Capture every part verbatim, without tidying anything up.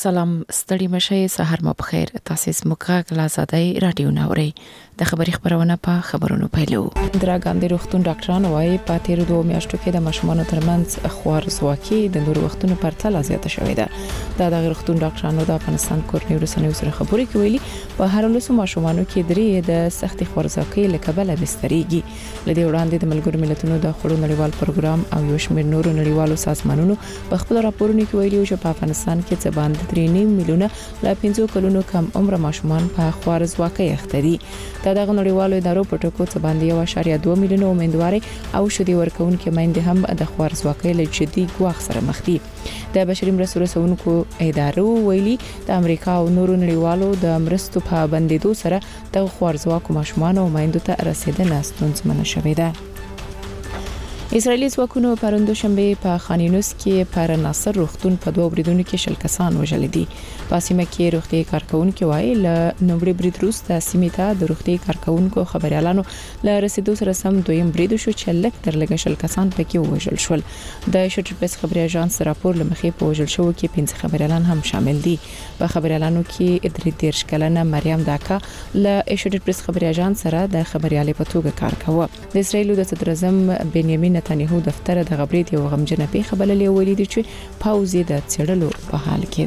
سلام ستړي مشه سحر مو بخیر تاسو سمکه کلاسادای رادیو ناوري د خبري خبرونه په خبرونو پیلو اندرا ګاندی روغتون ډاکټران وايي په تیر دوه میاشتو کې د مشمانو ترمنځ خوارزواکي د نور وختونو پرتله زیاته شوې ده د دغه روغتون ډاکټرانو د افغانستان کورنۍ رسنیو سره خبرې کوي په هر لسو مشمانو کې درې د سختي خوارزواکي لکبل بستريږي لدې وړاندې د ملګرو ملتونو د خړو نړیوال پروګرام او یو شمېر نورو نړیوالو سازمانونو په خپل راپورونو کې ویلي چې په افغانستان کې څه باندې درې نیم میلیونه لا پنځه کلونو کم عمر ماشومان په خوارزواکۍ اخته دي دا دغه نړیوالو ادارو په ټکو څه باندې یو اشاریه دوه میلیونه امیدواري او شدي ورکوونکې مېندې هم د خوارزواکۍ له جدي ګواښ سره مخ دي د بشري مرستو رسونکو ادارو ویلي د امریکا او نورو نړیوالو د مرستو په بندیدو سره د خوارزواکو ماشومان او مېندو ته رسیدنه ستونزمنه شوې ده اسرائیلي ځواکونو پروندو شنبه په خان یونس کې پر ناصر روغتون په دوه بریدونو کې شل کسان وژل دي په سیمه کې روغتي کارکونکو وایي ل نومبر برید وروسته سیمه ته د روغتي کارکونکو خبريالانو ل رسیدو سره سم دویم برید شو چې لک تر لګ شل کسان پکې وژل شول د شټرپس خبري اژانس راپور لمخې په وژل شو کې پنځه خبريالان هم شامل دي په خبريالانو کې ادري دیرش کلنه مریم داکا ل شټرپس خبري اژانس سره د خبريالي په توګه کار کاوه د اسرائیل د صدر اعظم بنیامین نتنیاهو دفتر د غبرید یو غمجنه پیښه بللې ولیدي چې پاوزي د څړلو په حال کې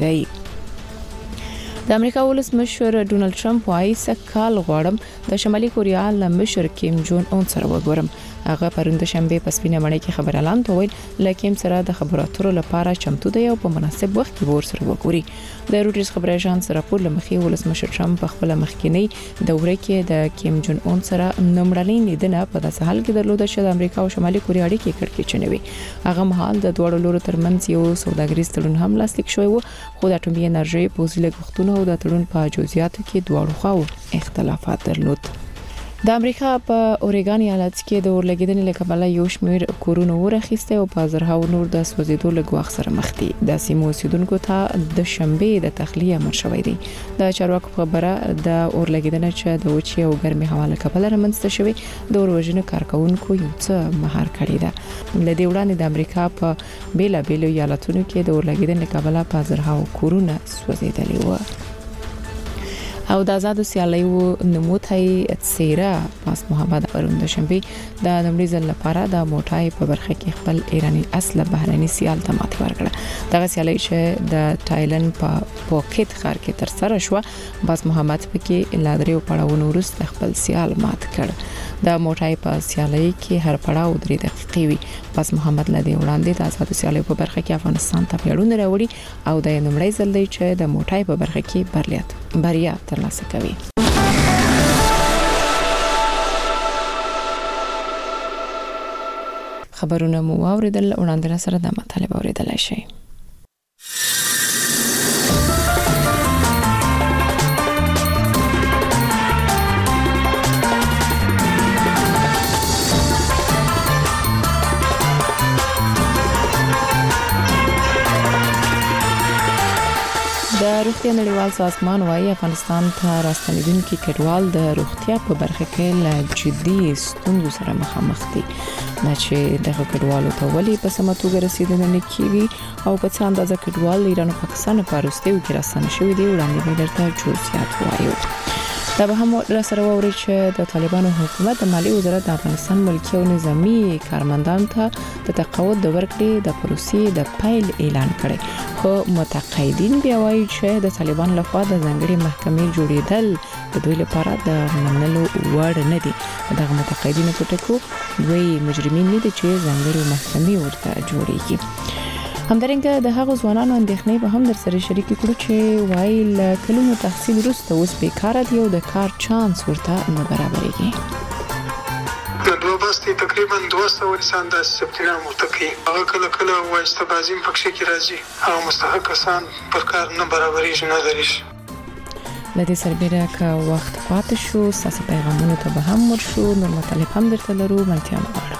دی د امریکا ولسمشر ډونالد ټرمپ وايي سکهال غواړم د شمالي کوریا له مشر کیم جون اون سره وګورم هغه پروند شنبه په سپینه مړی کې خبر اعلان وکړ لکه سره د خبراتو لپاره چمتو دی او په مناسب وخت کې ور سره وګوري د روټرز خبر اژانس راپور لمخې ولسمشر ټرمپ په خپل مخکینی دوره کې د کیم جون اون سره نمړلې لیدنه په داسې حال کې درلوده چې د امریکا او شمالي کوریا اړیکې کړکېچنوي هغه مهال د دوه لورو ترمنځ یو سوداګریز تړون هم لاسلیک شوی و خو د اټومي انرژي پوزیل غوښتنو او د تړون په جزئیاتو کې دواړو خواو اختلافات درلود د امریکا په اوريګان ایالت کې د اورلګیدنې لکبل یو شمېر کورونو ورخيسته او په زرهاو نور د سوځیدو لګواخ سره مخ دي د سیمو اوسیدونکو ته د شنبه د تخلیه امر شوی دی د چارواکو خبره د اورلګیدنې چې د وچی او ګرمي هوا لکبل رامنځته شوی د اوروژنو کارکونکو یو څه مهار کړی ده لدې وړاندې د امریکا په بیلا بیلو ایالتونو کې د اورلګیدنې لکبل په زرهاو کورونه سوځیدلي و او د آزاد سیالیو نموتای څیره پاس محمد پروند شنبه د نمړي ځل لپاره د موټای په برخه کې خپل ایرانی اصله بهرني سیال ته ماتې ورکړه دغه سیالي چې د تایلند په پوکټ ښار کې تر سره شو پاس محمد پکې لادریو پړاوونو وروسته خپل سیال مات کړ د موټای په سیالي کې هر پړاو درې دقیقې وي پاس محمد لدی وړاندې د آزاد سیالیو په برخه کې افغانستان ته پیړونه راوړي او د نمړي ځل دی چې د موټای په برخه کې برلیت بریا ترلاسه کوي خبرونه مو اوریدل وړاندې سره د مطالبه اوریدلای شي د روغتیا نړیوال سازمان وايي افغانستان ته راستنیدونکو کډوال د روغتیا په برخه کې له جدي ستونزو سره مخامخ دي چې دغه کډوالو ته ولې په سمه توګه رسیدنه نه کیږي او په څه اندازه کډوال ایران او پاکستان په وروستیو کې راستنه شوي دي وړاندې به درته جزئیات وایو دا به هم را سره ووري چې د طالبانو حکومت د مالی وزارت د افغانستان ملکی او نظامی کارمندان ته د تقاعد د ورکړې د پروسې د پیل اعلان کړي خو متقاعدین بیا وایي چې د طالبان لخوا د ځنګړي محکمې جوړېدل د دوی لپاره د منلو وړ نه دي دغه متقاعدین په ټکو دوی مجرمین نه دي چې ځنګړي محکمې ورته جوړېږي همدارنګه د هغو ځوانانو اندېښنې به هم در سره شریک کړو چې وایي له کلونو تحصیل وروسته اوس بیکاره دي او د کار چانس ورته نه برابرېږي د دوه بستي تقریبا دوه سوه انسان د سپټمبر متقي هغه کله کله وایسته بازیم پکښې کې راځي هغه مستحق کسان پر کار نه برابرېږي نه درېږي لدې سربېره که وخت پاتې شو ساسي پیغامونو ته به هم ورشو نور مطالب هم درته لرو منتیا مغواړم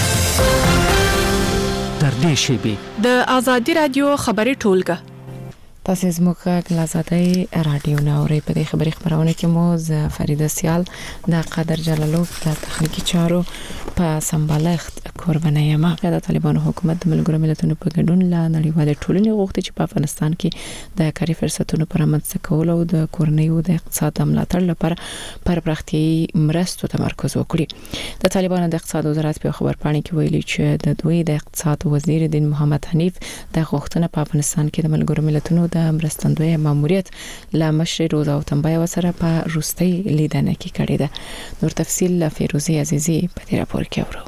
د ازادي رادیو خبري ټولګه تاسو زموږ غلازادای رادیو ناوري په دې خبري خبرونه کې مو ز فریده سیال د قادر جلالوف د تخنیکی چارو په سمبالښت قرباني یم. د طالبانو حکومت د ملګرو ملتونو په ګډون لا نړیوال ټولنې غوښتي چې په افغانستان کې د کاري فرصتونو پرمختګ کول او د کورنیو د اقتصاد ملاتړ لپاره پر پراختیايي مرستو تمرکز وکړي. د طالبانو د اقتصاد وزارت په خبر پاڼه کې ویلي چې د دوی د اقتصاد وزیر دین محمد حنیف د غوښتنه په افغانستان کې د ملګرو ملتونو د مرستندوی ماموریت لا مشر روزا او تنبای وسره په روستي لیدنه کې کړی ده. نور تفصیل له فیروزی عزیزی په دې راپور کې اورو.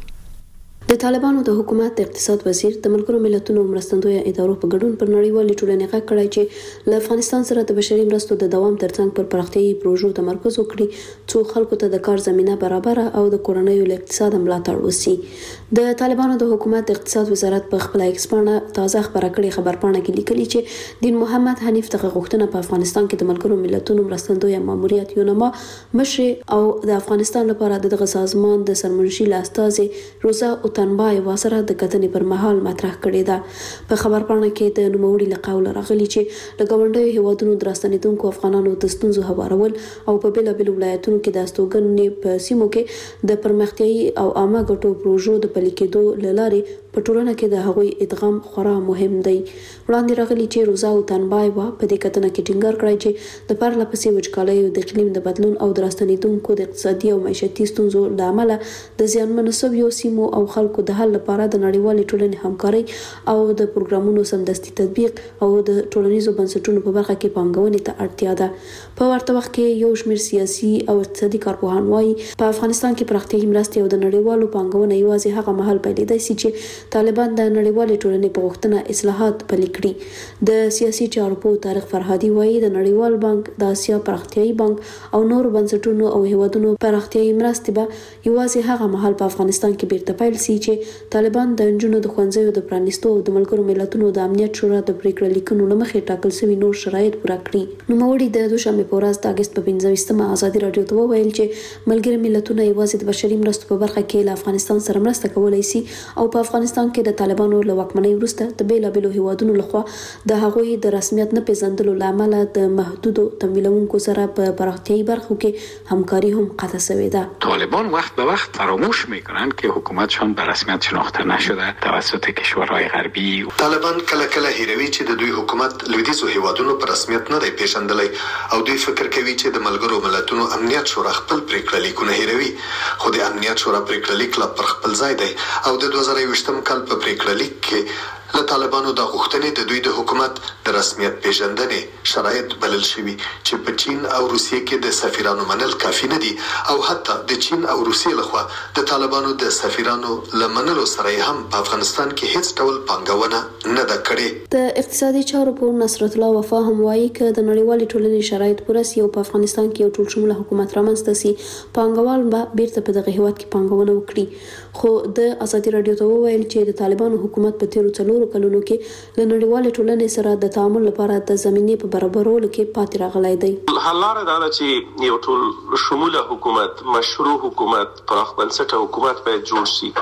د طالبانو د حکومت د اقتصاد وزیر د ملګرو ملتونو مرستندوی ادارو په ګډون پر نړیوالې ټولنې غږ کړی چې له افغانستان سره د بشري مرستو د دوام ترڅنګ پر پراختیايي پروژو تمرکز وکړي څو خلکو ته د کار زمينه برابر او د کورنیو له اقتصاد ملاتړ وسی. د طالبانو د حکومت د اقتصاد وزارت په خپل ایکس باندې تازه خبره کړې خبر پاڼه کې لیکلي چې دین محمد حنیف ته غوښتنه په افغانستان کې د ملګرو ملتونو مرستندوی ماموریت یونما مشر او د افغانستان لپاره دغه سازمان د سرمنشي لاستازي روزا او تنبای واسره د کتنې پر مهال مطرح کړې ده. په خبر پاڼه کې د نوموړي له قوله راغلي چې د ګاونډیو هیوادونو دراستنیدونکو افغانانو د ستونزو هوارول او په بیلا بیل ولایتونو کې د استوګنې په سیمو کې د پرمختیايي او عامه ګټو پروژو د پلي کېدو لارې په ټولنه کې د هغوی ادغام خورا مهم دی. وړاندې راغلي چې روزا او تنبای وا په دې کتنه کې ټینګار کړی چې د پرله پسې وچکالۍ او د اقلیم د بدلون او دراستنیدونکو د اقتصادي او معیشتي ستونزو له امله د زیانمنو شویو سیمو او خلکو د حل لپاره د نړیوالې ټولنې همکاري او د پروګرامونو سمدستي تطبیق او د ټولنیزو بنسټونو په برخه کې پانګونې ته اړتیا ده. په ورته وخت کې یو شمېر سیاسي او اقتصادي کارپوهان وايي په افغانستان کې پراختیايي مرستې او د نړیوالو پانګونې یوازې هغه مهال پیلېدای شي چې طالبان د نړیوالې ټولنې په غوښتنه اصلاحات پلي کړي. د سیاسي چارو په طارق فرهادي وايي د نړیوال بانک د اسیا پراختیايي بانک او نور بنسټونو او هیوادونو پراختیايي مرستې به یوازې هغه مهال په افغانستان کې بیرته پیل شي چې طالبان د انجونو د ښوونځیو د پرانیستو او د ملګرو ملتونو د امنیت شورا د پریکړې لیکونو لمخې ټاکل شوي نور شرایط پوره کړي. نوموړي د دوشنبه په ورځ د اگست په پنځه ویشتمه ازادي راډیو ته وویل چې ملګري ملتونه یوازې د بشري مرستو په برخه کې له افغانستان سره مرسته کولای شي او په افغانستان کې د طالبانو له واکمنۍ وروسته د بیلابیلو هیوادونو لخوا د هغوی د رسمیت نه پیژندلو لامل د محدودو تمویلونکو سره په پراختیايي برخو کې همکاري هم قطع شوې ده. طالبان وقت به وقت فراموش میکنند که حکومتشان به رسمیت شناخته نشده توسط کشورهای غربی. طالبان کله کله هیروي چې د دوی حکومت لویدیځو هیوادونو په رسمیت نه دی پیژندلی او دوی فکر کوي چې د ملګرو ملتونو امنیت شورا خپل پریکړه لیکونه هیروي. خو د امنیت شورا پریکړه لیک لا پر خپل ځای دی او د دوه زره یوویشتم کال په پریکړه لیک کې له طالبانو د غوښتنې د دوی د حکومت د رسمیت پیژندنې شرایط بلل شوي چې په چین او روسیې کې د سفیرانو منل کافي نه دي او حتی د چین او روسیې لخوا د طالبانو د سفیرانو لمنلو سره هم په افغانستان کې هیڅ ډول پانګونه نه ده کړې. د اقتصادي چارو په نصرت الله وفا هم وایي چې د نړیوالې ټولنې شرایط پوره سي او په افغانستان کې یو ټول شموله حکومت رامنځته سي پانګوال به بیرته په دغه هیواد کې پانګونه وکړي. خو د ازادي راډیو ته وویل چې د طالبانو حکومت په تیرو څلورو کلونو کې له نړیوالې ټولنې سره د تعامل لپاره د زمینې په برابرولو کې پاتې راغلی دی. حل لاره دا ده چې یو ټول شموله حکومت، مشروع حکومت، پراخ بنسټه حکومت باید جوړ شي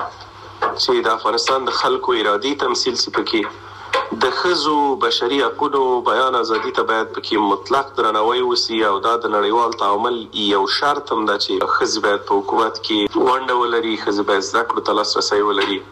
چې د افغانستان د خلکو ارادي تمثیل شي. پکې د ښځو بشري حقوقو بیان ازادي ته باید پکې مطلق درناوی وشي او دا د نړیوال تعامل یو شرط هم ده چې ښځې باید په حکومت کې ونډه ولري، ښځې باید زده کړو ته لاسرسی ولري.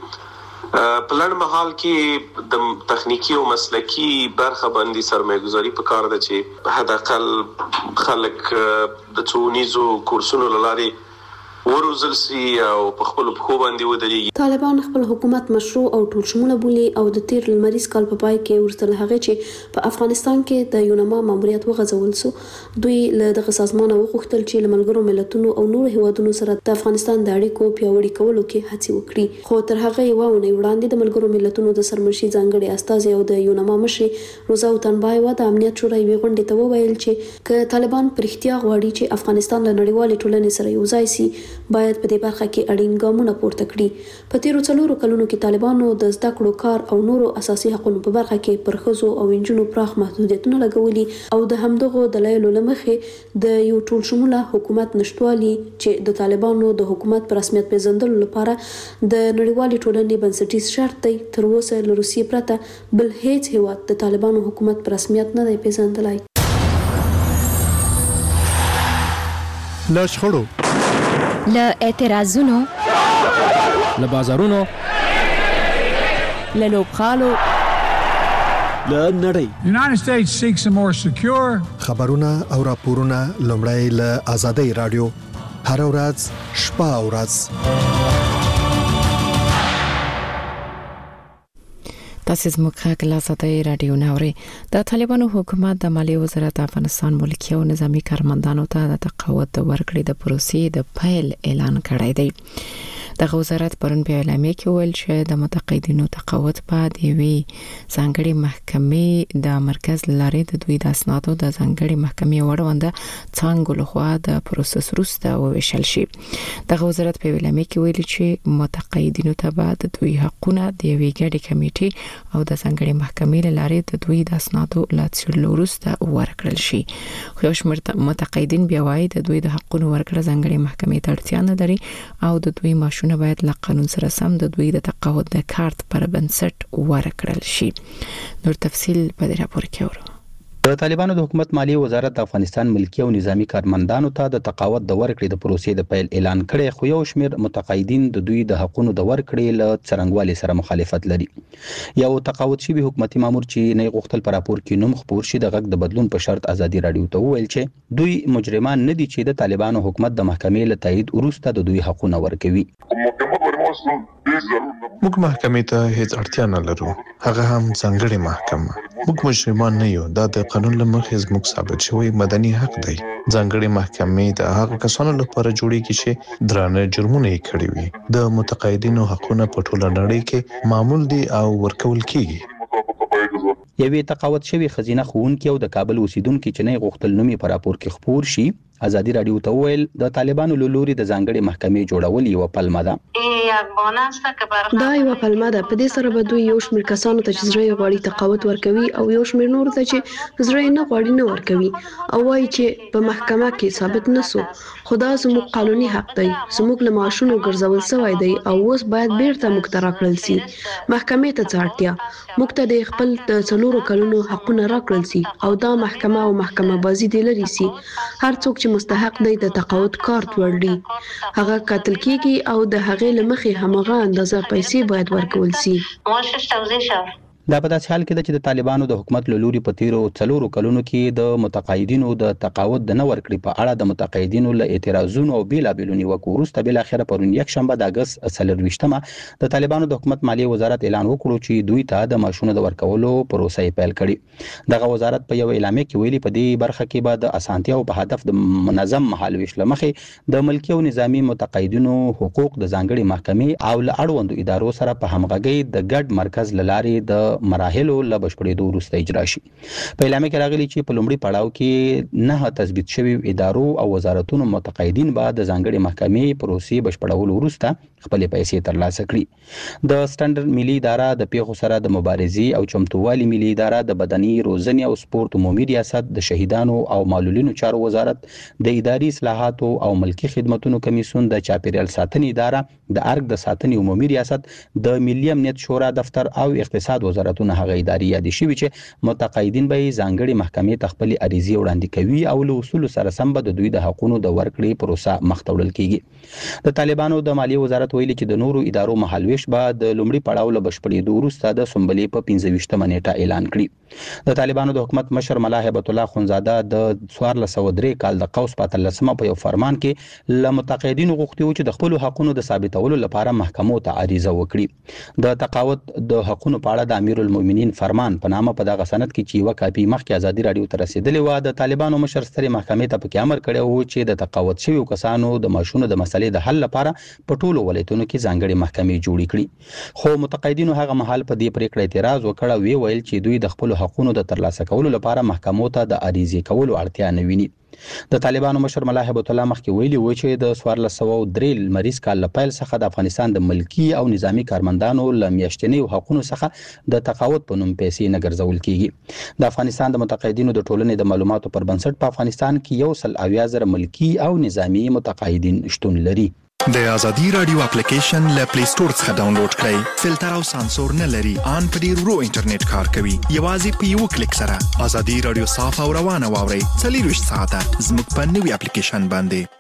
په لنډ مهال کې د تخنیکی او مسلکی برخه باندې سرمایه‌ګذاري پکار ده چې حداقل خلک د څونیزو کورسونو لارې وروزل سي او په خپل پخو باندې ودرېږي. طالبان خپل حکومت مشروع او ټول شموله بولي او د تیر لمریز کال په پای کې ورسره هغه چې په افغانستان کې د یونما ماموریت وغځول سو. دوی له دغه سازمان وغوښتل چې له ملګرو ملتونو او نور هیوادونو سره د افغانستان د اړیکو پیاوړي کولو کې هڅې وکړي. خو تر هغه یو ونه وړاندې د ملګرو ملتونو د سرمنشي ځانګړي استازي او د یونما مشر روزا تنبای و د امنیت شورا یې غونډې ته وویل چې ک طالبان پرختیا غواړي چې افغانستان له نړیوالې ټولنې سره یو ځای شي باید په دې برخه کې اړین ګامونه پورته کړي. په تیرو څلورو کلونو کې طالبانو د زده کړو، کار او نورو اساسي حقوقو په برخه کې پر ښځو او نجونو پراخ محدودیتونه لګولي او د همدغو دلایلو له مخې د یو ټول شموله حکومت نشټوالي چې د طالبانو د حکومت په رسمیت پیژندلو لپاره د نړیوالې ټولنې بنسټیز شرط دی. تر اوسه له روسیې پرته بل هیڅ هیواد د طالبانو حکومت په رسمیت نه دی پیژندلی. له شخړو، له اعتراضونو، له بازارونو، له لوبغالو، له نړۍ The United States seeks a more secure خبرونه او راپورونه لومړی له آزادۍ رادیو هر ورځ شپه او ورځ. تاسو زموږ غږ له آزادۍ رادیو ناوړي. د طالبانو حکومت د مالیې وزارت افغانستان ملکی او نظامی کارمندانو ته د تقاعد ورکړې د پروسې د پیل اعلان کړی دی. د وزارت پرون په اعلامیه کې ویل چې د متقاعدینو تقاعد په دی وی ځانګړي محکمې د مرکز لارې د دوی د اسنادو د ځانګړي محکمې وړاندې څنګه لخوا د پروسس وروسته وویشل شي. د وزارت په اعلامیه کې ویل چې متقاعدینو ته بعد دوی حقونه د وی ګډي کمیټې او د ځانګړي محکمې لارې د دوی د اسنادو لاتسلو وروسته ورکړل شي. خو یو شمېر متقاعدین بیا وايي د دوی د حقونو ورکړه ځانګړي محکمې ته اړتیا نه لري او د دوی ماشوم باید له قانون سره سم د دوی د تقاعد د کارت پر بنسټ ورکړل شي. نور تفصیل په دې راپور کې اورو. د طالبانو د حکومت مالیې وزارت د افغانستان ملکی او نظامی کارمندانو ته د تقاعد د ورکړې د پروسې د پیل اعلان کړي، خو یو شمېر متقاعدین د دوی د حقونو د ورکړې له څرنګوالي سره مخالفت لري. یو تقاعد شوی حکومتي مامور چې نه غوښتل پر راپور کې نوم خپور شي د غږ د بدلون په شرط ازادي رادیو ته وویل چې دوی مجرمان نه دي چې د طالبانو حکومت د محکمې له تایید وروسته د دوی حقونه ورکوي. موږ محکمې ته هیڅ اړتیا نه لرو، هغه هم ځانګړې محکمه. موږ مجرمان نه یو، دا د قانون له مخې زموږ ثابت شوی مدني حق دی. ځانګړې محکمې د هغه کسانو لپاره جوړیږي چې درانه جرمونه یې کړي وي. د متقاعدینو حقونه په ټوله نړۍ کې معمول دي او ورکول کیږي. یوې تقاعد شوی خزینه ښوونکي او د کابل اوسیدونکو چې نه غوښتل نوم یې په راپور کې خپور شي ازادي رادیو ته ویل د طالبانو له لوري د ځانګړي محکمې جوړول یو پلمه ده. دا یو پلمه ده. په دې سره به دوی یو شمېر کسانو ته چې زړه غواړي تقاعد ورکوي او یو شمېر نور ته چې زړه نه غواړي نه ورکوي او وایي چې په محکمه کې ثابت نسو. خدا زموږ قانوني حق دی، زموږ له معاشونو ګرځول شوی دی او اوس باید بیرته موږ ته راکړل شي. محکمې ته څه اړتیا؟ موږ ته د خپل د څلورو کلونو حقونه راکړل شي او دا محکمه او محکمه بازي دی لري سي. هر څوک چې مستحق دی د تقاعد کارت ورړي هغه قتل کیږي او د هغې له مخې همغه اندازه پیسې باید ورکول شي. دا په داسې حال کې ده چې د طالبانو د حکومت له لوري په تیرو څلورو کلونو کې د متقاعدینو د تقاعد د نه ورکړې په اړه د متقاعدینو له اعتراضونو او بیلابیلو نیوکو وروسته بالاخره پرون یک شنبه د اګست څلرویشتمه د طالبانو د حکومت مالیې وزارت اعلان وکړو چې دوی ته د معاشونو د ورکولو پروسه یې پیل کړې. دغه وزارت په یو اعلامیه کې ویلي په دې برخه کې به د اسانتیا او په هدف د منظم مهالويش لمخې د ملکی او نظامی متقاعدینو حقوق د ځانګړي محکمې او له اړوندو ادارو سره په همغږۍ د ګډ مرکز لارې د مراحلو له بشپړېدو وروسته اجرا شي. په اعلامیه کې راغلي چې په لومړي پړاو کې نه تثبیت شوی ادارو او وزارتونو متقاعدین به د ځانګړي محکمې پروسې بشپړولو وروسته خپل پیسې ترلاسه کړي. د سټانډرډ ملي اداره د پیښو سره د مبارزې او چمتووالي ملي اداره د بدني روزنې او سپورت عمومي ریاست د شهیدانو او معلولینو چارو وزارت د اداري اصلاحاتو او ملکی خدماتو کمیسیون د چاپیریال ساتنې اداره د ارګ د ساتنې عمومي ریاست د ملي امنیت شورا دفتر او اقتصاد وزارتونه هغه اداري یادې شوي چې متقاعدین به ځانګړي محکمې ته خپل عریضې وړاندې کوي او له اصول سره سم به د دوی د حقونو د ورکړې پروسه مخ ته وړل کیږي. د طالبانو د مالیې وزارت ویلي چې د نورو ادارو مهالويش به د لومړي پړاو له بشپړېدو وروسته د سنبلې په پنځه ویشتمه نیټه اعلان کړي. د طالبانو د حکومت مشر ملا هیبت الله خونزاده د څوارلس سوه درې کال د قوس په اتلسمه په یو فرمان کې له متقاعدینو غوښتي و چې د خپل حقونو د ثابتولو لپاره محکمو ته عریضه وکړي. د تقاعد د حقونو په اړه د امیر المؤمنین فرمان په نامه په دغه سند کې چې یو کاپي مخکې ازادي رادیو ته رسیدلې و د طالبانو مشر سترې محکمې ته پکې امر کړی و چې د تقاعد شویو کسانو د معاشونو د مسلې د حل لپاره په ټولو ولایتونو کې ځانګړي محکمې جوړې کړي. خو متقاعدینو هغه مهال په دې پریکړه اعتراض وکړ او ویل چې دوی د خپل د حقوقو د ترلاسه کولو لپاره محکمو ته د عریضې کولو اړتیا نه ویني. د طالبانو مشر ملا هیبت الله مخکې ویلي و چې د څوارلس سوه درې لمریز کال له پیل څخه د افغانستان د ملکی او نظامی کارمندانو له میاشتنیو حقوقو څخه د تقاعد په نوم پیسې نه ګرځول کیږي. د افغانستان د متقاعدینو د ټولنې د معلوماتو پر بنسټ په افغانستان کې یو سل اویا زره ملکی او نظامی متقاعدین شتون لري. د ازادي رادیو اپلیکیشن له پلی سٹور څخه ډاونلوډ کړئ. فلټر او سانسور نه لري. ان په ډیر ورو انټرنیټ کار کوي. یوازې په یو کلیک سره ازادي رادیو صاف او روانه واورئ. څلور ساعته زموږ په نوې اپلیکیشن باندې.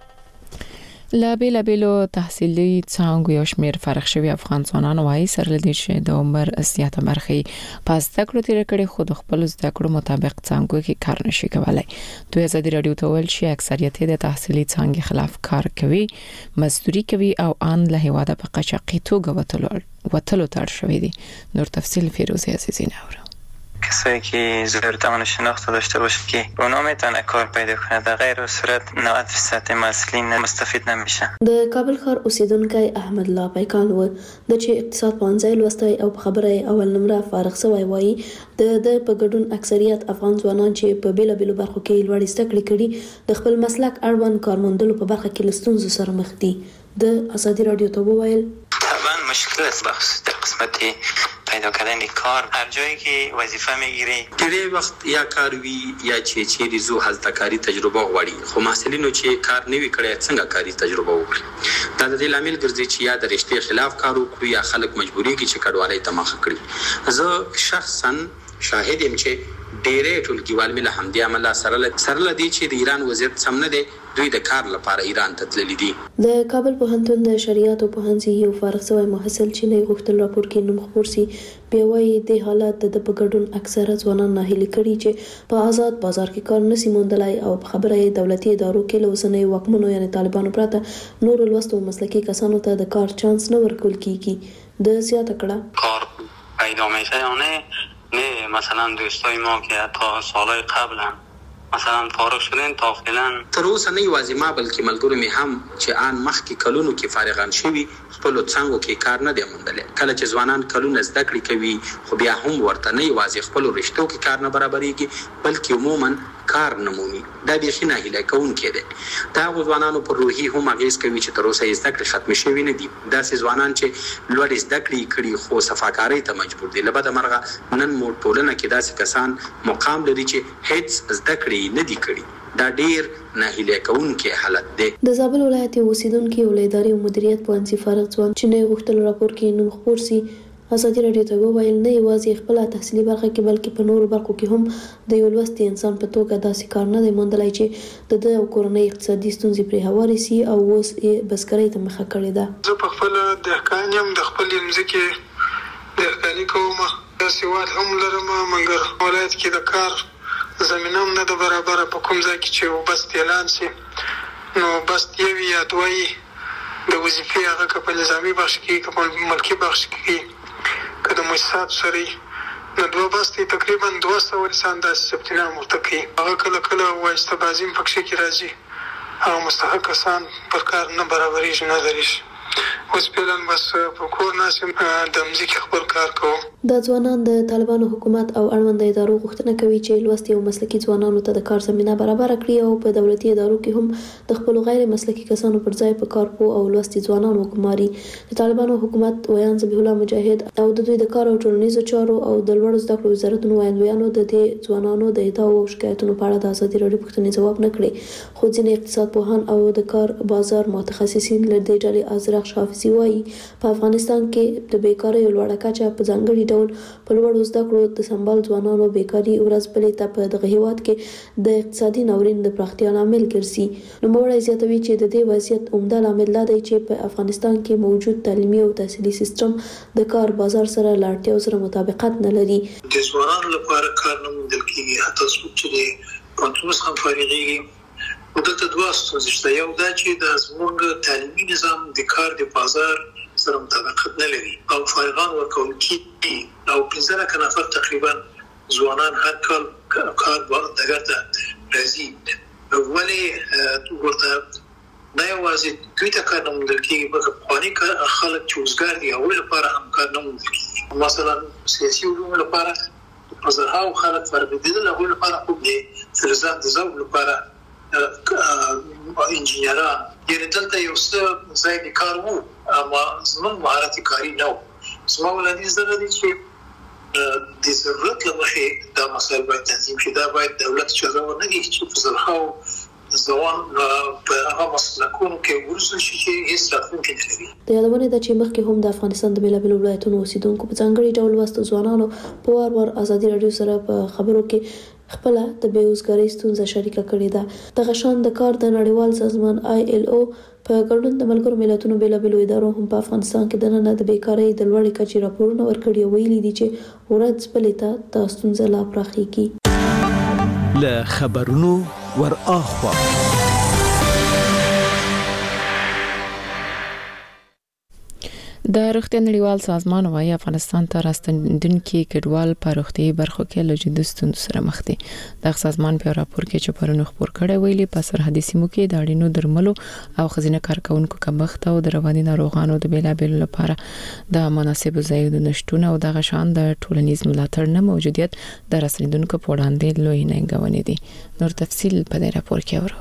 لا بیلا بیلو تحصیلي څانګو یو شمېر فارغ شوي افغان ځوانان وايي سره لدی چې د عمر زیاته برخه په زده کړو تیر کړي خو د خپل زده کړو مطابق څانګو کې کار نشي کولای. دوی ازادي رادیو ته ویل چې اکثریت د تحصیلي څانګې خلاف کار کوي، مزدوري کوي او ان له هواده په قاچاقي توګه وتلو وتلو تړ شوی دي. نور تفصیل فیروزی عزیزی نورو. کسایی که ضرورت امن شناخت داشته باشه که اونا میتونه کار پیدا کنه، در غیر صورت نود درصد مسئولین مستفید نمیشه. د کابل ښار اوسیدونکی احمد الله پیکان و د چې اقتصاد پوهنځی لوستی او په خبره اول نمره فارغ شوی وایي د د په ګډون اکثریت افغان ځوانان چې په بیلا بیلو برخو کې لوړې زده کړې کړي د خپل مسلک اړوند کارموندلو په برخه کې له ستونزو سره مخ دي. د ازادي رادیو ته وویل طبعا مشکل است بخصوص در قسمت پیدا کردن کار. هر جایی که وظیفه میگیری ډېری وخت یا کار وی یا چې چیرې زو هلته کاری تجربه غواړي، خو محصلینو چې کار نه وی کړی څنګه کاری تجربه وکړي. دا د دې لامل ګرځي چې یا د رشتې خلاف کار وکړي یا خلک مجبورېږي چې کډوالۍ ته مخه کړي. زه شخصا شاهد یم چې ډېرې ټولګیوال مې له همدې امله سره سره لدی چې د ایران وضعیت سم نه دی، دوی د کار لپاره ایران ته تللي دي. د کابل پوهنتون د شریعت او پوهنځي یو فارغ شوی محصل چې نه غوښتل راپور کې نوم خپور سي بیا وايي د حالت د په ګډون اکثره ځوانان ناهیلي کړي چې په آزاد بازار کې کار نشي موندلای او په خبره دولتي ادارو کې له اوسنۍ واکمنو یعنی طالبانو پرته نور لوستو مسلکي کسانو ته د کار چانس نه ورکول کیږي. د زیاته کړه کار پیدا میشه یا نه نه مثلا دوستای ما که تا سالهای قبل هم مثلا فارغ شدن تا فعلا تر اوسه نه یوازې ما بلکې ملګرو مې هم چې آن مخکې کلونو کې فارغان شوي خپلو څانګو کې کار نه دی موندلی. کله چې ځوانان کلونه زده کړې کوي خو بیا هم ورته نه یوازې خپلو رشتو کې کار نه برابرېږي بلکې عموما کار نه مومي. دا بیخي ناهیلی کوونکی دی. د هغو ځوانانو پر روحي هم اغېز کوي چې تر اوسه یې زده کړې ختمې شوي نه دي. داسې ځوانان چې لوړې زده کړې کړي خو صفاکارۍ ته مجبور دي. له بده مرغه نن مو ټولنه کې داسې کسان مقام لري چې هیڅ زده کړې نه دي کړي. دا ډیر ناهیلی کوونکی حالت دی. د زابل ولایت اوسیدونکي ولایتداري او مدیریت پوهنځي فارغ ځوان چې نه غوښتل راپور کې نوم خپور سي ازادي رادیو ته وویل نه یوازې خپل تحصیلي برخه کې بلکې په نورو برخو کې هم د یو لوستي انسان په توګه داسې کار نه دی موندلی چې د د کورنۍ اقتصادي ستونزې پرې هوارې سي او اوس یې بزګرۍ ته مخه کړې ده. زه په خپل دهقان یم، د خپلې مځکې دهقاني کوم، داسې واد هم لرم مګر ولایت کې د کار زمینه هم نه ده برابره. په کوم ځای کې چې وبست اعلان سي نو بست یو یا دوه د وظیفې هغه که په نظامي بخش کې که په ملکي بخش کې که د مؤسساتو سره نو دوه بستې تقریبا دوه سوه انسان داسې ثبتنام ورته کوي. هغه کله کله وایسته بازي هم پکښې کې راځي، هغه مستحق کسان پر کار نه برابرېږي نه درېږي. اوس فعلا بس په کور ناست یم، د مځکې خپل کار کوم. دا ځوانان د طالبانو حکومت او اړوند ادارو غوښتنه کوي چې لوستي او مسلکي ځوانانو ته د کار زمینه برابر کړي او په دولتي ادارو کې هم د خپل غیر مسلکي کسانو پر ځای په کار پوه او لوستي ځوانانو وګماري. د طالبانو حکومت ویان ذبیح الله مجاهد او د دوی د کار او ټولنیزو چارو او د لوړو زده کړو وزارتونو ویاندویانو د دې ځوانانو د ادعاو او شکایتونو په اړه د ازادي رادیو پوښتنې ځواب نه کړي. خو ځینې اقتصاد پوهان او د کار بازار متخصصین له دې ډلې ازرق شافعي وایي په افغانستان کې د بیکارۍ لوړه کچه په ځانګړي ډول په لوړو زده کړو د سمبال ځوانانو بیکاري ورځ بلې ته په دغه هیواد کې د اقتصادي ناورین د پراختیا لامل ګرځي. نوموړی زیاتوي چې د دې وضعیت عمده لامل دا دی چې په افغانستان کې موجود تعلیمي او تحصیلي سیستم د کار بازار سره له اړتیاو سره مطابقت نه لري. د ځوانانو لپاره کار نه موندل کېږي، حتی څوک چې د پوهنتون څخه فارغېږي دلته دوه ستونزې شته. یو دا چې د زموږ تعلیمي نظام د کار د بازار سره مطابقت نه لري او فارغان ورکول کېږي او پنځه لکه نفر تقریبا ځوانان هر کال کار ډګر ته راځي. ولې ورته نه یوازې دوی ته کار نه موندل کېږي بلکې پخواني خلک چې وزګار دي هغوی لپاره هم کار نه موندل کېږي. مثلا سیاسي علومو لپاره په زرهاو خلک فربېدل هغوی لپاره خوب دی فلزات د ذوق لپاره انجینران یعنې دلته یو څه ځای د کار وو اما زموږ مهارت کاري نه و زما وړاندیز دغه دی چې د ضرورت له مخې دا مسایل باید تنظیم شي دا باید دولت چاره ونه کړي چې په زرهاو ځوان په هغه مسلکونو کې ورسول شي چې هیڅ راتلونکی نه لري. د یادونه ده چې مخکې هم د افغانستان د بېلابېلو ولایتونو اوسیدونکو په ځانګړي ډول وستو ځوانانو په وار وار ازادي راډیو سره په خبرو کې خپل د بیروزګارۍ ستونزه شریکه کړې ده. دغه شان د کار د نړیوال سازمان آی ایل او په ګډون د ملګرو ملتونو بېلابېلو ادارو هم په افغانستان کې د نن د بیکارۍ د لوړې کچې راپورونه ورکړي او ویلي دي چې ورځ بلې ته دا ستونزه لا پراخېږي. له خبرونو ور اخوا د روغتیا نړیوال سازمان وايي افغانستان ته راستنیدونکي کډوال په روغتي برخو کې له جدي ستونزو سره مخ دي. د سازمان په راپور کې چې پرونی خبر کړی ویلي په سرحدي سیمو کې د اړینو درملو او خزینه کارکونکو کمښت او د رواني ناروغانو د بیلابېلو لپاره د مناسبو ځایونو نشټون او د غشان د ټولنیز ملاتړ نه موجودیت د راستنیدونکو په وړاندې لوی ننګونې دي. نور تفصیل په دې راپور کې اورو.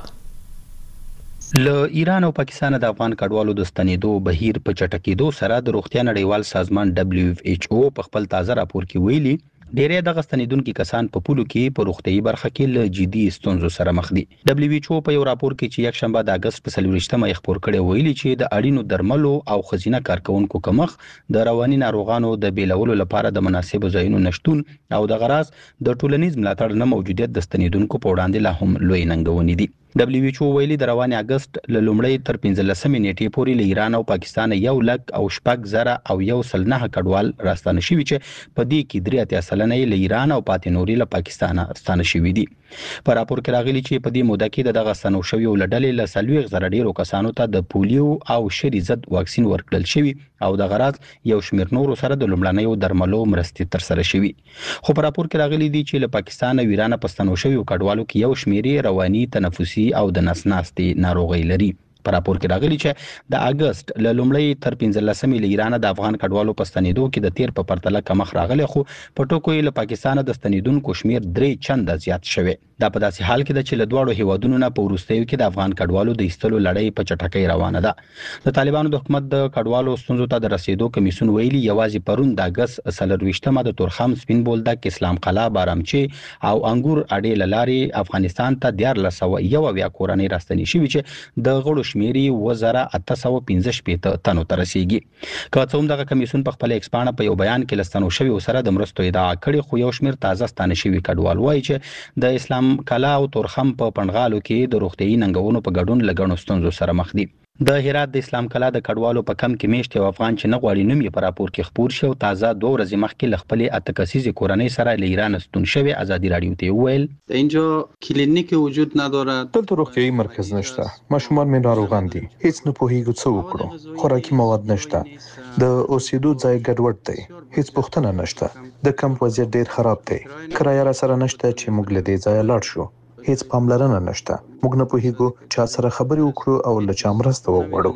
له ایران او پاکستان د افغان کډوالو د ستنېدو بهیر په چټکېدو سره د روغتیا نړیوال سازمان دبليو ایچ او په خپل تازه راپور کې ویلي ډېرې د غستنیدونکو کسان په پولو کې په روغتي برخه کې له جدي ستونزو سره مخ دي. دبليو ایچ او په یو راپور کې چې یک شنبه د اگست په څلوېښتمه خبر کړی ویلي چې د اړینو درملو او خزینه کارکونکو کمښت د رواني ناروغانو د بیلولو لپاره د مناسبو ځایونو نشټون او د غراض د ټولنیز ملاتړ نه موجودیت د ستنیدونکو په وړاندې لا هم لوی ننګونې دي. دبليو ایچ او ویلي د رواني اگست له لومړۍ تر پنځلسمې نیټې پورې له ایران او پاکستان یو لک او شپږ زره او یو سل نه کډوال راستانه شوي چې په دې کې درې اتیا سلنه له ایران او پاتې نوري له پاکستان راستانه شوي دي. په راپور کې راغلي چې په دې موده کې دغه سنو شوی ولډلې له سلويغ زره ډیرو کسانو ته د پولیو او شری ضد واکسین ورکړل شوی او د غراض یو شمیر نورو سره د لومړنیو درملو مرستې تر سره شوی. خو په راپور کې راغلي دي چې له پاکستان او ایران په ستنو شوی کډوالو کې یو شمیرې رواني تنفسي او د نس ناستي ناروغي لري. په راپور کې راغلي چې د اگست له لومړۍ تر پنځلسمې له ایران د افغان کډوالو په ستنېدو کې د تیر په پرتله کمښت راغلی خو په ټکو یې له پاکستان د ستنېدونکو شمیر درې چنده زیات شوی. دا په داسې حال کې ده چې له دواړو هیوادونو نه په وروستیو کې د افغان کډوالو د ایستلو لړۍ په چټکۍ روانه ده. د طالبانو د حکومت د کډوالو ستونزو ته د رسیدو کمیسیون ویلي یوازې پرون د اگست څلرویشتمه د تورخم سپین بولدک اسلام قلعه بارامچی او انګور اډې لاري افغانستان ته دیارلس سوه یو اویا کورنۍ راستنې شوي چې د غړو شمیرې اووه زره اته سوه پنځه شپېته تنو ته رسیږي. که څه هم دغه کمیسیون په خپل ایکسپانه په یو بیان کې لستنو شوی سره د مرستو ادعا کړې خو یو شمیر تازه ستانه شوی کډوال وایي چې د اسلام کلا او تورخم په پنډغالو کې د روغتي ننګونو په ګډون لګڼو ستونزو سره مخ دي. د هرات د اسلام کلا د کډوالو په کم کې میشت یو افغان چې نه غواړي نوم یې په راپور کې خبر شو تازه دوه ورځې مخکې ل خپل اته کسیزه کورنۍ سره له ایران ستون شوی ازادي رادیو ته ویل اینجا کلینیک وجود ندارد دلته روغتیايي مرکز نشته ماشومان مې ناروغان دي هیڅ نه پوهیږو څه وکړو خوراکي مواد نشته د اوسېدو ځای ګډوډ دی هیڅ پوښتنه نشته د کمپ وضعیت ډیر خراب دی کرایه را سره نشته چې موږ له دې ځای لاړ شو هیڅ پاملرنه نشته موږ نه پوهیږو چا سره خبرې وکړو او له چا مرسته وغواړو.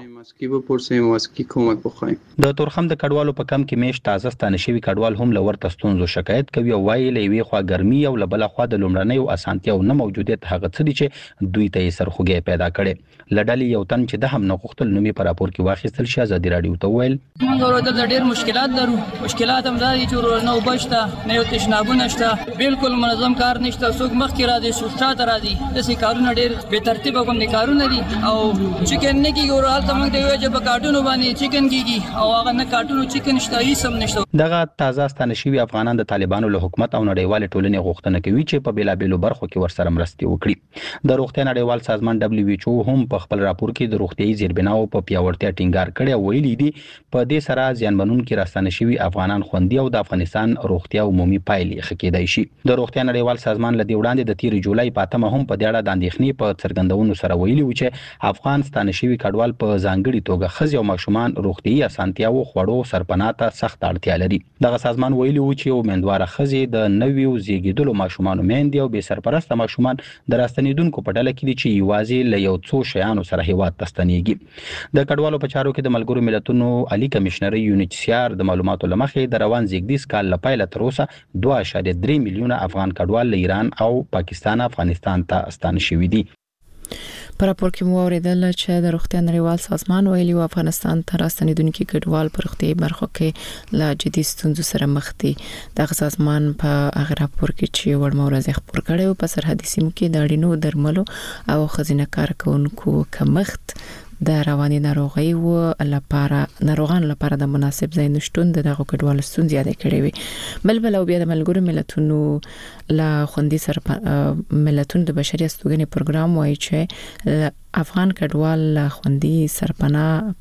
د تورخم د کډوالو په کم کې میش تازه ستانه شوی کډوال هم لور تستونزو شکایت کوي او وایي لوي خوا ګرمي او لبل خوا د لومړنۍ او اسانتیا او نه موجودیت هغه څه دي چې دوی ته سرخوږی پیدا کړي. لډالي یو تن چې د هم نه غوښتل نومي په راپور کې واخیستل شي ازادي رادیو ته ویل موږ ورته د ډېر مشکلات لرو مشکلات هم دا دي چې نو بشته نه یو تشنابونه نشته بالکل منظم کار نشته څوک مخکې را دي شاته را دي د سې کارونه ډېر به ترتیب کوم دي کارونه دي او چیکن نه کیږي او حالت موږ دی چې په کارټونو باندې چیکن کیږي او هغه نه کارټونو چیکن شته هیڅ هم نشته. دغه تازه ستانه شوی افغانان د طالبانو له حکومت او نړیوال ټولنې غوښتنه کوي چې په بیلابېلو برخو کې ورسره مرستې وکړي. د روغتیا نړیوال سازمان دبليو ایچ او هم په خپل راپور کې د روغتيایي زیربناو په پیاوړتیا ټینګار کړی او ویلي دي په دې سره ځانمنونکو راستانه شوی افغانان خوندي او د افغانستان روغتیا عمومي پایلې ښه کېدای شي. د روغتیا نړیوال سازمان له دې وړاندې د تیر جولای په اتمه هم په دې اړه د اندېښنې په څرګندونو سره ویلي و چې افغان ستانه شوي کډوال په ځانګړي توګه ښځې او ماشومان روغتیايي اسانتیاوو خوړو سرپناه ته سخت اړتیا لري. دغه سازمان ویلي و چې امیدواره ښځې د نویو زیږیدلو ماشومانو میندې او بې سرپرسته ماشومان د راستنیدونکو په ډله کې دي چې یوازې له یو څو شیانو سره هیواد ته ستنیږي. د کډوالو په چارو کې د ملګرو ملتونو عالی کمشنر یونیچسیار د معلوماتو لمخې د روان زیږدیز کال لپاره تر اوسه دوه اعشاریه درې میلیونه افغان کډوال له ایران او پاکستان افغانستان ته ستانه شوي دي. په راپور کې مو اوریدل چې د روغتیا نړیوال سازمان ویلي و افغانستان ته راستنیدونکي کډوال په روغتیايي برخو کې له جدي ستونزو سره مخ دي. دغه سازمان په هغه راپور کې چې وړ مورز خبر کړي په سرحدي سیمو کې د اړینو درملو او خزینه کارکونکو کمښت د رواني ناروغي و لپاره ناروغان لپاره د مناسب ځای نشټون دغه کډوال ستونزې یاد کړې وي. بل بل او بیا د ملګرو ملتونو لا خوندي سره ملتونو د بشري استوګنې پروګرام وایي چې افغان کډوال خوندي سرپناه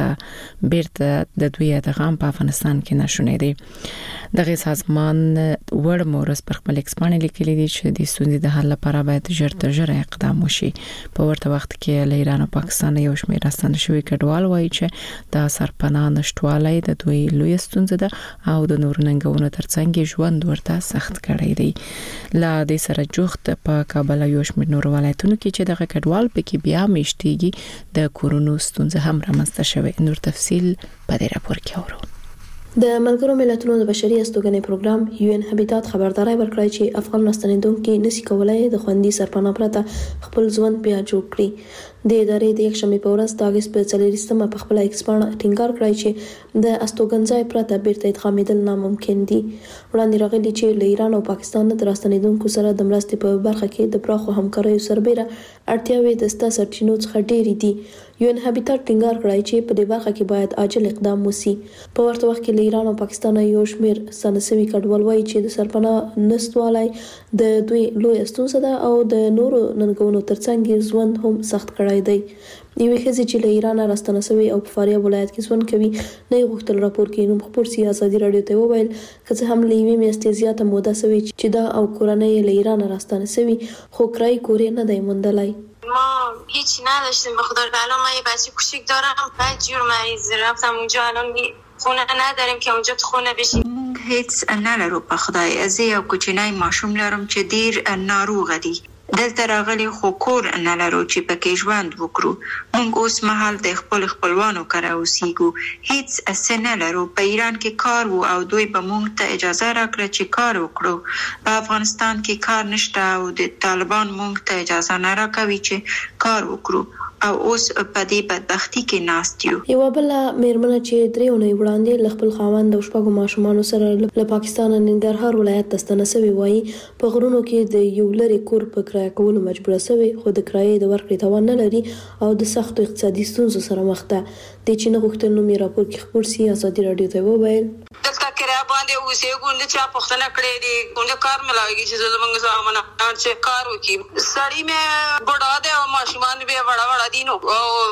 پرته بیرته د دوی ادغام په افغانستان کې نشونې دي. دغه سازمان وړ مورس پر خپل ایکسپانې لیکلي دي چې د ستونزې د حل لپاره باید ژر تر ژره اقدام وشي. په ورته وخت کې له ایران او پاکستان یو شمېر راستنه شوي کډوال وایي چې د سرپناه نشټوالی د دوی لوی ستونزه ده او د نور ننګونو ترڅنګ ژوند ورته سخت کړی دی. لا د سره جوخت په کابل یو شمېر نور ولایتونو کې چې دغه کډوال پکې بیا مشتيږي د کورونو ستونزه هم رامنځته شوه. نور تفصيل په دې راپور کې اورو. د ملګرو ملتونو د بشري استوګنې پروګرام یو ان هابیټات خبرداري ورکړی چې افغان راستنیدونکو نشي کولای د خوندي سرپناه پرته خپل ژوند بیا جوړ کړي. د ادارې د یک شنبه په ورځ د اگست په څلورمه په خپل ایکسپانه ټینګار کړی چې د استوګنځای پرته بیرته ادغامېدل ناممکن دي. وړاندې راغلي چې له ایران او پاکستان د راستنیدونکو سره د مرستې په برخه کې د پراخو همکاریو سربېره اړتیاوې د ستا سرچینو څخه ډېرې دي. یو ان هابیټات ټینګار کړی چې په دې برخه کې باید عاجل اقدام وشي. په ورته وخت کې له ایران او پاکستان یو شمېر سنسوي کډوال وایي چې د سرپناه نشټوالی د دوی لوی ستونزه ده او د نورو ننګونو ترڅنګ ژوند هم سخت کړی دی. یوې ښځې چې له ایران راستنه شوې او په فاریاب ولایت کې ژوند کوي نه غوښتل راپور کې نوم خپور سي. ازادي رادیو ته وویل که څه هم له یوې میاشتې زیاته موده شوې چې دا او کورنۍ له ایران راستنه شوې خو کرایه کورې نه دی موندلی. ما هیچی نداشتیم به خدا. الان من یه بچه کوچیک دارم، بعد جور مریض رفتم اونجا، الان خونه نداریم که اونجا تو خونه بشیم. هیڅ نه لرو په خدای. از یو کوچنی ماشوم لرم چې ډیر ناروغ دی. دلته راغلي خو کور نه لرو چې پکې ژوند وکړو. موږ اوس مهال د خپل خپلوانو کره اوسېږو. هیڅ څه نه لرو. په ایران کې کار وو او دوی به موږ ته اجازه راکړه چې کار وکړو. په افغانستان کې کار نشته او د طالبان موږ ته اجازه نه راکوي چې کار وکړو او اوس په دې بدبختی کې ناست یو. یو بل میرمن چې درې اونۍ وړاندې ل خپل خاوند او شپږو ماشومانو سره له پاکستان ننګرهار ولایت ته ستنه شوې وایي په غرونو کې د یو لري کور په کرایه کولو مجبوره شوې خو د کرایې د ورکړې توان نه لري او د سختو اقتصادي ستونزو سره مخ ده. د چې نه غوښتل نو مې راپور کې خبر سي. ازادي رادیو ته وویل دلته کرایه باندې اوسېږو نه چا پوښتنه کړې دي کوم کار ملاويږي چې زمونږ زامن چې کار وکړي. سړی مې بډا ده او ماشومان به وړا وړا دي نو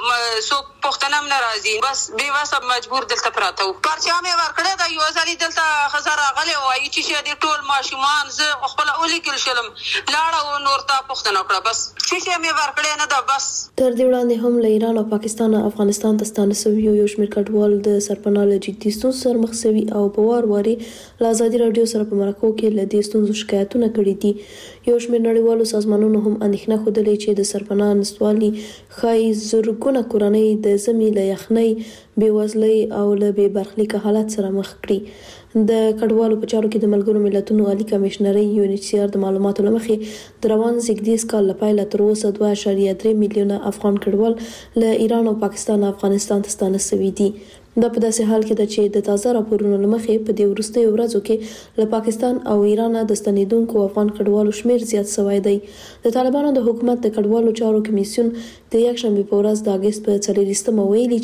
سو پوښتنه هم ناراضي بس به واسه مجبور دلته پراته و. پرچا مې ورکړه دا یو ځلې دلته خزر راغله وایي چې دې ټول ماشومان زه خپل اولي کل شلم لاړه او نور تا پوښتنه کړه بس چې مې ورکړه نه دا بس. تر دې وړاندې هم له ایران او پاکستان افغانستان ته ستانه شوي یو شمېر کډوال د سرپناه له جدي ستونزو سره مخ شوي او په وار واري له ازادي رادیو سره په مرکو کې له دې ستونزو شکایتونه کړي دي. یو شمېر نړیوالو سازمانونو هم اندېښنه ښودلې چې د سرپناه نشټوالي ښایي زرګونه کورنۍ د ژمي له یخنۍ، بېوزلۍ او له بې برخلیکه حالت سره مخ کړي. د کډوالو په چارو کې د ملګرو ملتونو عالی کمشنري یو ان ایچ سی آر د معلوماتو له مخې د روان زیږدیز کال له پیله تر اوسه دوه اعشاریه درې میلیونه افغان کډوال له ایران او پاکستان افغانستان ته ستانه شوي دي. دا په داسې حال کې ده چې د تازه راپورونو له مخې په دې وروستیو ورځو کې له پاکستان او ایران د ستنېدونکو افغان کډوالو شمېر زیات شوی دی. د طالبانو د حکومت د کډوالو چارو کمیسیون د یکشنبې په ورځ د اګست په څلرویشتمه ویلي چې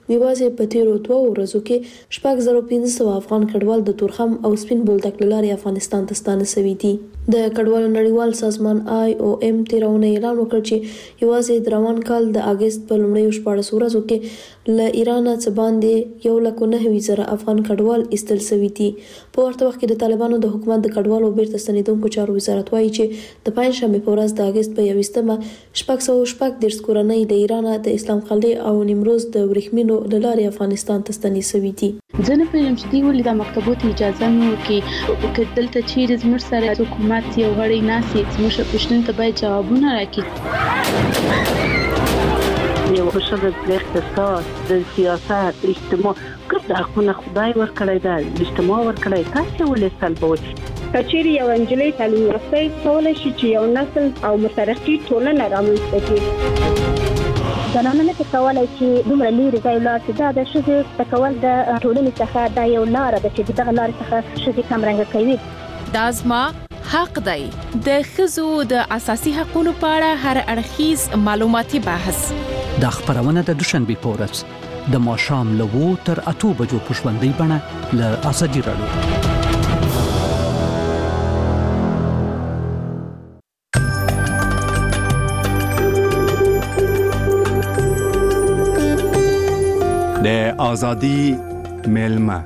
یوازې په تیرو دوه ورځو کې شپږ زره پنځه سوه افغان کډوال د تورخم او سپین بولدک له لارې افغانستان ته ستانه شوي دي. د کډوالو نړیوال سازمان آی او ایم تېره اونۍ اعلان وکړ چې یوازې د روان کال د اګست په لومړیو شپاړسو ورځو کې له ایران څخه باندې یو لک نهه زره افغان کډوال ایستل شوي دي. په ورته وخت کې د طالبانو د حکومت د کډوالو بیرته ستنېدونکو چارو وزارت وایي چې د پنجشنبې په ورځ د اګست په یوویشتمه شپږ سوه شپږ دېرش کورنۍ د ایران د اسلام قلعه او نیمروز د ورېښمینو له لارې افغانستان ته ستنې شوي دي. زه نه پوهېږم چې دوی ولې دا مکتبو ته اجازه نه ورکوي. که دلته چیرې زموږ سره حکومت یو غړی ناست وي زموږ پوښتنو ته باید جوابونه راکړي. یو ښځه د اقتصاد د سیاست اجتماع ګډ حقونه خدای ورکړی دی، اجتماع ورکړی، تاسې ولې سلبوئ؟ که چیرې یو نجلۍ تعلیم یافته وي کولی شي چې یو نسل او مترقي ټولنه رامنځته کړي. زنانه نه کولی چې دومره لرې ځای ولاړ شي. دا د ښځې زده کول د ټولنې څخه دا یو لاره ده چې دغه لارې څخه ښځې کمرنګه کوي. دا زما حق دی. د ښځو د اساسي حقوقو په اړه هر اړخیز معلوماتي بحث د خبرونه د دوشنبه په ورځ د ماښام له وو تر اتو بجو په ژوندۍ بڼه له ازادي راډیو. د ازادي ملما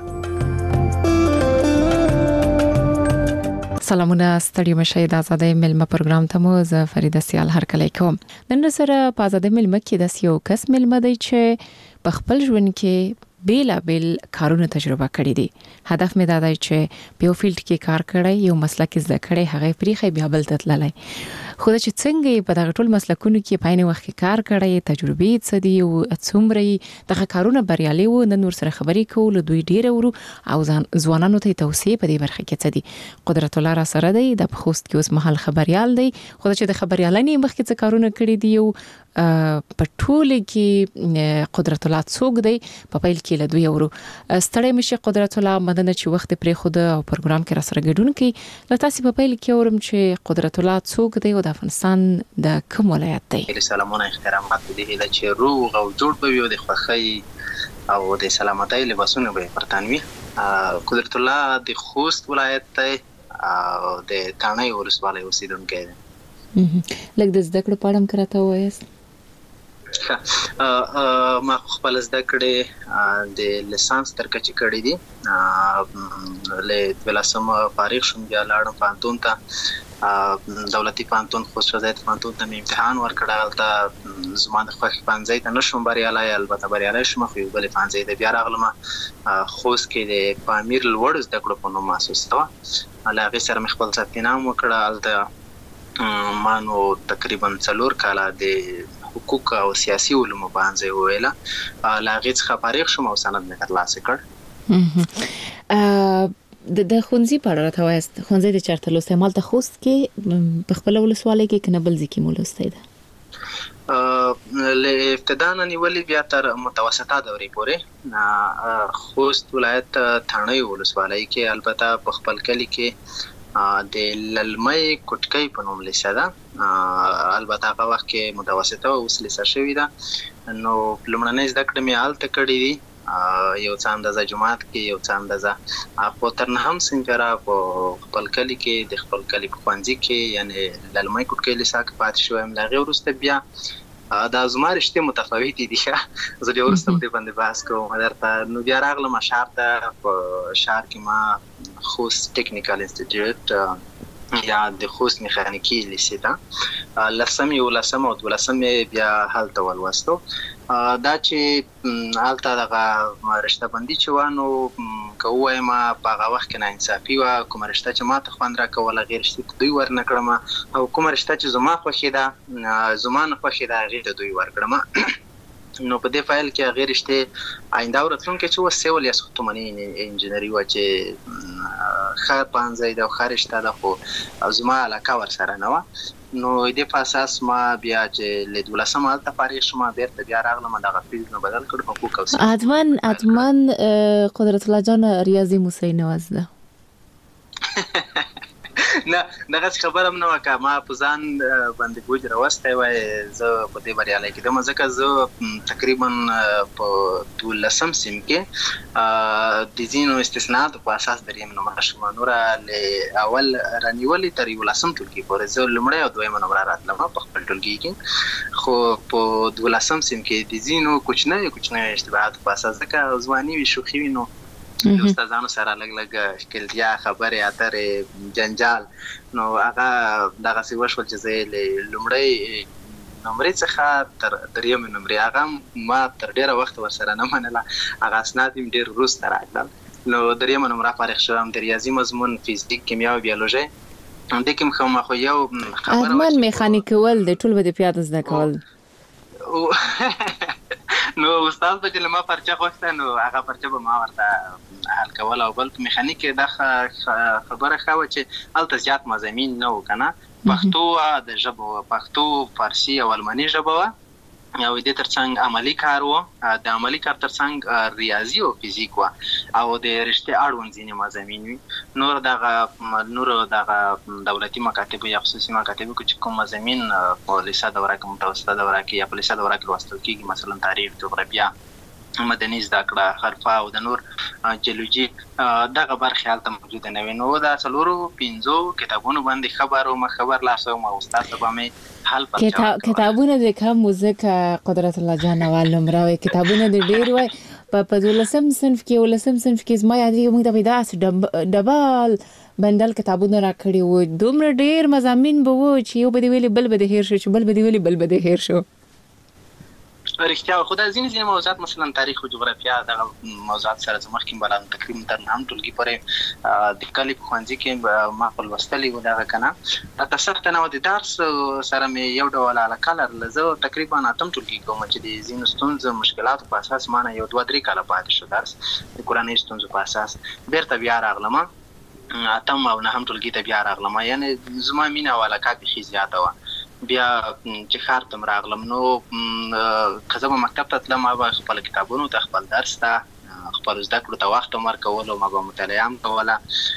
سلامونه ستړي مشه د ازادي ملما پروګرام ته مو زه فریده سیال هر کله کوم. نن سره په ازادي ملما کې د یو کس ملما دی چې په خپل ژوند کې بیلا بیل کارونه تجربه کړې دي. هدف مې دا دی چې په یو فیلډ کې کار کړی، یو مسلک زده کړی، هغه پریخي بیا بل ته تللی. خو دا چې څنګه په دغه ټول مسلکونو کې په عین وخت کې کار کړی، تجربې څه دي او څومره دغه کارونه بریالي وو. نن ور سره خبرې کوو له دوی ډیره ورو او ځوانانو ته توصیه په دې برخه کې څه دي. قدرت الله را سره دی د خوست کې اوس مهال خبريال دی. خو دا چې د خبريالانې مخکې څه کارونه کړی دي او په ټول کې قدرت الله څوک دی په پیل کې له دوی ورو. ستړی مشه قدرت الله مدنه چې وخت پرې خود او پروګرام کې را سره ګډون کوي. له تاسو په پیل کې ورم چې قدرت الله څوک دی او د افغانستان د کوم ولایت دی؟ سلامونه احترامات دې له چې روغ او جوړ به وي د خوښۍ او د سلامتۍ لباسونه به پرتانوي. قدرت الله د خوست ولایت دی او د تانۍ ولسوالۍ اوسیدونکی دی. لکه د زده کړو په اړه کراته وایست؟ ما خپل زده کړې د لیسانس تر کچې کړې دي. له دولسم فارغ شوم بیا لاړم پانتون ته، دولتي پانتون خوست وزایت پانتون ته مې امتحان ورکړ. هلته زما د خوښې پانځۍ ته نشوم بریالی، البته بریالی شوم خو یو بلې پانځۍ ته بیا راغلم. خوست کې د پامیر لوړو زده کړو په نوم مؤسسه وه، له هغې سره مې خپل ثبت نام وکړ. هلته ما نو تقریبا څلور کاله د حقوق او سیاسي علومو باندې ویله، له هغې څخه فارغ شوم او سند مې ترلاسه کړ. د ښوونځي په اړه راته وایاست، ښوونځی د چېرته لوستی؟ همالته خوست کې په خپله ولسوالۍ کې که نه بل ځای کې مو لوستی ده؟ له ابتدا نه نیولې بیا تر متوسطه دورې پورې خوست ولایت تڼۍ ولسوالۍ کې، البته په خپل کلي کې د للمۍ کوټکۍ په نوم لیسه ده. البته هغه وخت کې متوسطه اوس لیسه شوې ده. نو لومړنۍ زده کړې مې هلته کړې دي، یو څه اندازه جماعت کې، یو څه اندازه په تر نهم صنف را په خپل کلي کې د خپل کلي په ښوونځي کې یعنې للمۍ کوټکۍ لیسه کې پاتې شوم. له هغې وروسته بیا دا زما رشتې متفاوتې دي. ښه زه بیا وروسته په دې باندې بحث کوم درته. نو بیا راغلم ښار ته. په ښار کې ما خوست ټیکنیکل انسټیټیوټ یا د خوست میخانیکي لیسې ته لسم یولسم او دولسم بیا هلته ولوستو. دا چې هلته دغه رشته بندي چې وه نو که ووایم په هغه وخت کې ناانصافي وه. کومه رشته چې ما ته خوند راکوله هغې رشتې ته دوی ورنه کړم، او کومه رشته چې زما خوښې ده زما نه خوښې ده هغې ته دوی ورکړم. نو په دې فایل کې هغې رشتې آینده او راتلونکی چې وه سیول یا ساختماني انجینري وه چې ښه پوهنځی ده او ښه رشته ده، خو زما علاقه ورسره نه وه. نو دې په اساس ما بیا چې له دولسم هلته فارغ شوم، بیرته بیا راغلم دغه فیلډ مې بدل کړ، حقوق او سیاست. حتماً حتماً قدرت الله جان ریاضي مو صحیح نه وزده؟ نه دغه خبره هم نه وکړه. ما په ځان باندې بوج راوستی وای زه په دې بریالی کېدم، ځکه زه تقریبا په دولسم سیم کې د ځینو استثناءاتو په اساس درېیم نمره شوم. نوره له اول رانیولې تر یولسم ټولګي پورې زه لومړی او دویمه نمره راتلم په خپل ټولګي کې، خو په دولسم سیم کې د ځینو کوچنیو کوچنیو اشتباهاتو په اساس ځکه ځواني وي، شوخي وي، نو د استادانو سره لږ لږ ښکلتیا، خبرې اترې، جنجال، نو هغه دغسې وشول چې زه یې لومړی نمرې څخه تر درېیمې نمرې هغه ما تر ډېره وخته ورسره نه منله، هغه اسناد هم ډېر وروسته راتلل. نو درېیمه نمره فارغ شوم د ریاضي مضمون، فزیک، کیمیا او بیولوژي. دې کې هم خو یو خبره ارمان میخانیکول د ټول به د پیاده زده کول. نو استاد به چې له ما پرچه غوښته نو هغه پرچه به ما ورته حل کول، او بل په میخانیک کې دا خبره ښه وه چې هلته زیات مضامین نه وو که نه، پښتو د ژبه وه، پښتو، فارسي او الماني ژبه وه، او دې ترڅنګ عملي کار وو، د عملي کار ترڅنګ ریاضي او فزیک وه، او د رشتې اړوند ځینې مضامین وي. نور دغه نور دغه دولتي مکاتبو یا خصوصي مکاتبو کې چې کوم مضامین په لیسه دوره کې، متوسطه دوره کې یا په لیسه دوره کې لوستل کېږي، مثلا تاریخ، جغرافیه، مدني زده کړه، حرفه او د نور جیولوجي، دغه برخې هلته موجوده نه وي. نو دا څلورو پنځو کتابونو باندې خبر وم، خبر لاس وم، او استاد ته به مې حل پرچه کتابونه د کم ځکه قدرت الله جان اول نمره وایي، کتابونه د ډېر وایي. په دولسم صنف کې یولسم صنف کې زما یادېږي موږ ته به داسې ډبل بندل کتابونه راکړي وو، دومره ډېر مضامین به وو چې یو به دې ویلي بل به دې هېر شو، چې بل به دې ویلي بل به دې هېر شو. رښتیا خو دا ځینې ځینې موضوعات مثلا تاریخ او جغرافیه دغه موضوعات سره زه مخکې بلد تقریبا تر نهم ټولګي پورې د کلي په ښوونځي کې ما خپل لوستلي وو دغه که نه. راته سخته نه وه، د درس سره مې یو ډول علاقه لرله. زه تقریبا اتم ټولګي کوم چې د ځینو ستونزو مشکلاتو په اساس ما نه یو دوه درې کاله پاتې شو درس د کورنۍ ستونزو په اساس. بیرته بیا راغلم اتم او نهم ټولګي ته بیا راغلم، یعنې زما مینه او علاقه بیخي زیاته وه. بیا چې ښار ته م راغلم نو که زه به مکتب ته تلم، ما به خپل کتابونو ته، خپل درس ته، خپل زده کړو ته وخت هم ورکولو، ما به مطالعه هم کوله،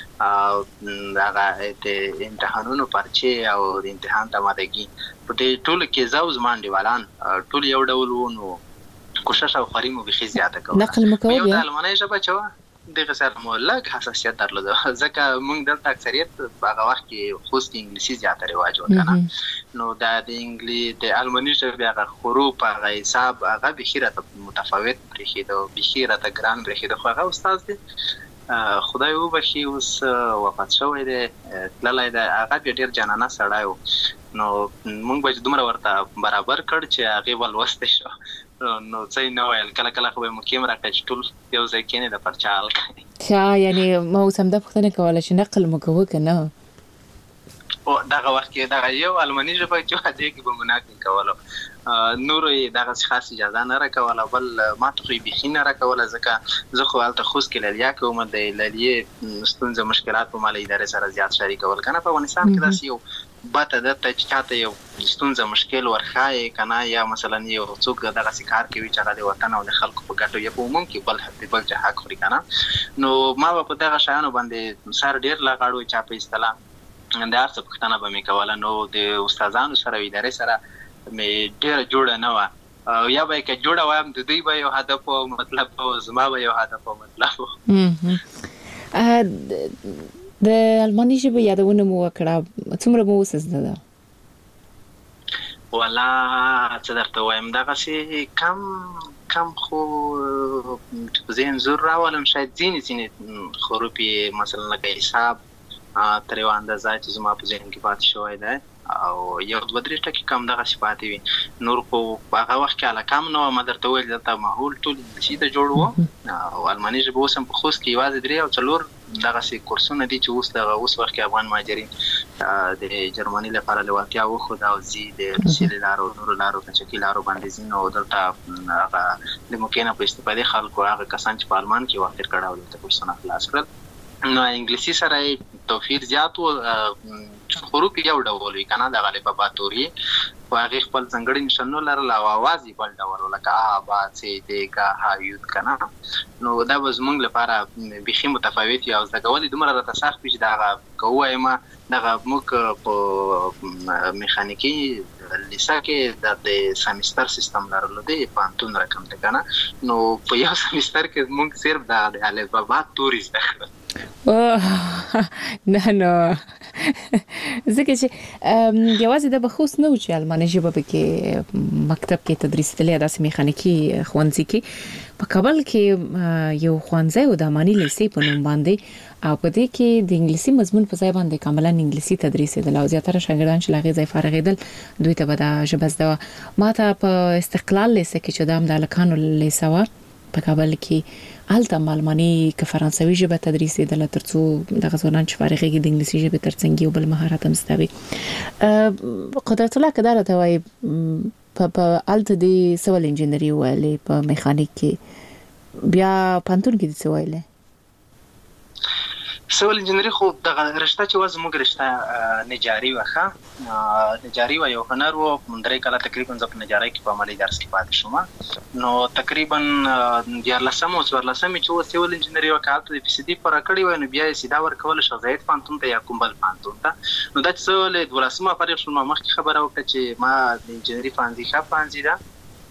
هغه د امتحانونو پرچې او د امتحان ته آمادګي په دې ټولو کې زه او زما انډیوالان ټول یو ډول وو، نو کوشش او خواري مو بیخي زیاته کوله. نقل مو کوه یو د المانۍ ژبه چې وه دغه سره مو لږ حساسیت درلوده، ځکه موږ دلته اکثریت په هغه وخت کې خوست کې انګلیسي زیاته رواج و که نه، نو دا د انګلي د الماني ژبې هغه حروف، هغه حساب، هغه بیخي راته متفاوت برېښېده، بیخي راته ګران برېښېده. خو هغه استاد دی خدای وبخي اوس وفات شوی دی، تللی دی، هغه بیا ډېر جانانه سړی و، نو موږ به چې دومره ورته برابر کړ چې هغې به لوستی شو، نو څه یې نه ویل. کله کله خو به یې مکیم راکړی چې ټول یو ځای کښېنئ د پرچه حل کوئ. ښه، یعنې ما اوس همدا پوښتنه کوله چې نقل مو کوه که نه؟ دغه وخت کې دغه یو الماني ژبه چې وه دې کې به مو نقل کولو، نورو یې دغسې خاص اجازه نه راکوله، بل ما ته خو یې بیخي نه راکوله، ځکه زه خو هلته خوست کې لیلیه کوم، د لیلیې ستونزه مشکلات به ما له ادارې سره زیات شریکول که نه. په افغانستان کې داسې یو بته درته چې چاته یو ستونزه مشکل ورښایې که نه، یا مثلا یو څوک دغسې کار کوي چې هغه د وطن او د خلکو په ګټو یا په عموم کې بل د بل چا حق خوري که نه، نو ما به په دغه شیانو باندې سر ډېر لغړو چاپه ایستله، د هر څه پوښتنه به مې کوله. نو د استادانو سره او ادارې سره مې ډېره جوړه نه وه، یا به یې که جوړه وایم د دوی به یو هدف او مطلب او زما به یو هدف او مطلب و. د الماني ژبې یادونه مو وکړه، څومره مو اوس زده ده؟ والا څه درته ووایم، دغسې کم کم خو په ذهن زور راولم، شاید ځینې ځینې حروف یې مثلا لکه حساب تر یوه اندازه چې زما په ذهن کې پاتې شوی دی، او یو دوه درې ټکي کم دغسې پاتې وي. نور خو په هغه وخت کې علاقه هم نه وه، ما درته وویل دلته ماحول ټول انګلیسي ته جوړ و، او الماني ژبه اوس هم په خوست کې یوازې درې او څلور دغسې کورسونه دي چې اوس دغه اوس وخت کې افغان مهاجرین د جرمني لپاره لېوالتیا وښوده او ځي د روسیې له لارو نورو لارو کچکي لارو باندې ځي، نو دلته هغه د موقع نه په استفادې خلکو هغه کسان چې په المان کې وخت تېر کړی او دلته کورسونه خلاص کړل. نو انګلیسي سره یې توفیر زیات و، حروف یو ډول وي که نه، دغه الفبا توري خو هغې خپل ځانګړي نښانونه لرل او اواز یې بل ډول و، لکه ا با څ د ګ ح ی که نه، نو دا به زموږ لپاره بیخي متفاوت وي او زده کول یې دومره راته سخت وي چې د هغه که ووایم دغه موږ په میخانیکي لیسه کې د سمیستر سیستم لرلو دی پانتون رقم دی کنه نو په یو سمیستر کې موږ صرف د الفبا توري زده کړو نه نه ځکه چې یوازې د بخوس نه و چې الماني ژبه کې مکتب کې تدریس تللی د میخانیکي ښوونځي کې په کابل کې یو ښوونځی و د اماني لیسې په نوم باندې او په دې کې د انګلیسي مضمون په ځای باندې کاملا انګلیسي تدریس دی او زیاتره شاګردان چې لاغي ځای فارغېدل دوی ته به د ژبه زده ما ته په استقلال لیسه کې چې د امدالکانو لیسه و په کابل کې الته الماني که فرانسوي ژبه تدریس دی ترڅو د غزونان چې فارغېږي د انګلیسي ژبه ترڅنګ یو بل مهارت هم زده قدرت الله کدار ته وای په الته دی سیول انجینری ویلې په میخانیک کې بیا پانتون کې دي څه ویلې سیول انجینری خو د رشته چې وز موږ رشته نجاری وخه نجاری و یو هنر و درې کاله تقریبا ځکه نجاری کې په عملي درس کې پاتې شوم نو تقریبا د لسم او څوارلسم چې سیول انجینری وکړه د پی سي ډي پر کړی و نو بیا یې سیدا ورکول شو زید پانتون ته یا کومبل پانتون ته نو د څول د ولسمه فارغ شوم مخکې خبره وکړه چې ما د انجینری فانزي ښه فانزي ده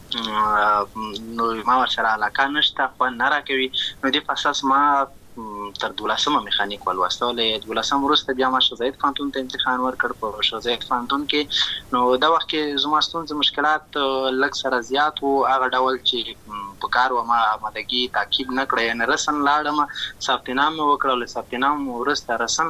نو ما ورسره علاقه نشته خو نه راکوي نو د اساس ما تر دولسمه میخانیک ولوستلې دولسم وروسته بیا ما شوزید فانتون ته امتحان ورکړ په شوزید فانتون کې نو دا وخت کې زما ستونزې مشکلات لږ سره زیات وو هغه ډول چې په کار و ما آمادګي تعقیب نه کړې نه رسن لاړم ثبت نام وکړل ثبت نام وروسته رسن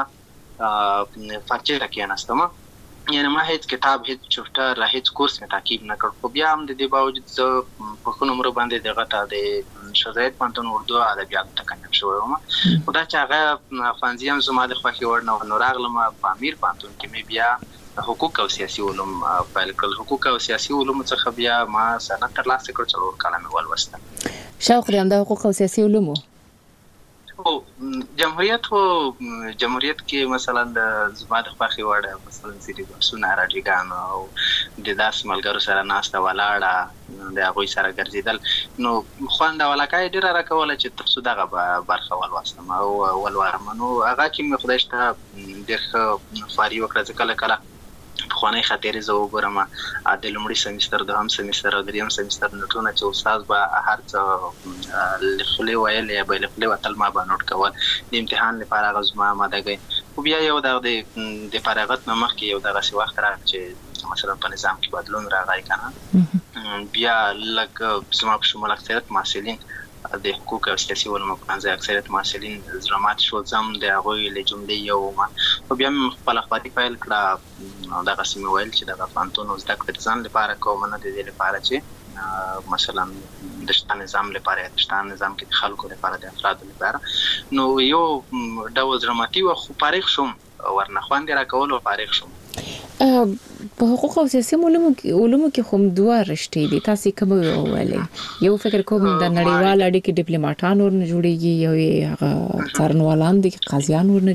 لاړم فارچه کې نستم یعنی ما هیڅ کتاب هیڅ چپټر هیڅ کورس نه تعقیب نه کړ خو بیا هم د دې باوجود زه په خپل عمر باندې دغه ته د شوزید پانتون اردو ادبیات ته کنم شو ما خدای چې هغه فانزي هم زما د خوښي وړ نو راغلم په امیر پانتون کې مې بیا حقوق او سیاسي علوم پیل کړل حقوق او سیاسي علوم څخه بیا ما سند ترلاسه کړ څلور کاله مې ولوسته شوق لرم د حقوق او سیاسي علوم او جمهوریت خو جمهوریت کې مثلا د زما د خوښي وړ مثلا سری بحثونه راډیګان او د داس ملګرو سره ناسته ولاړه د هغوی سره ګرځیدل نو خوند ولاکای ډیره راکوله چې تاسو دغه برخه ولوستم او ولوارم نو هغه چې مې خدای شته ډیر ښه فاری وکړه چې کله کله خواني خاطرې زه وګورم د لومړي سمیستر د هم سمیستر او دریم سمیستر نوټونه چې استاد به هر څه لخلې ویل یا به لخلې وتل ما به نوٹ کول د امتحان لپاره غوښمه ماده خو بیا یو د د فراغت نه مخکې یو دغه وخت راغی چې مثلا په نظام کې بدلون راغی کنه بیا لکه زما په شمول اکثریت محصلین د حقوق او سیاسي علومو په ځای اکثریت محصلین زرمات شو زم د هغوی له جملې یو ما او بیا خپل خپل فایل کړه دا قسم ویل چې د پانتون زده کړې ځان لپاره کوم نه د دې لپاره چې مثلا د شته نظام لپاره د شته نظام کې د خلکو لپاره د افراد لپاره نو یو ډول زرماتي او خو فارغ شوم ورنه خواندې را کول او فارغ شوم په حقوق او سیاسي علومو کې علومو کې هم دوه رشتې دي تاسو کوم ویلې یو فکر کوم د نړیوال اړیکې ډیپلوماټان ورنه جوړیږي یو هغه څارنوالان دي قاضیان ورنه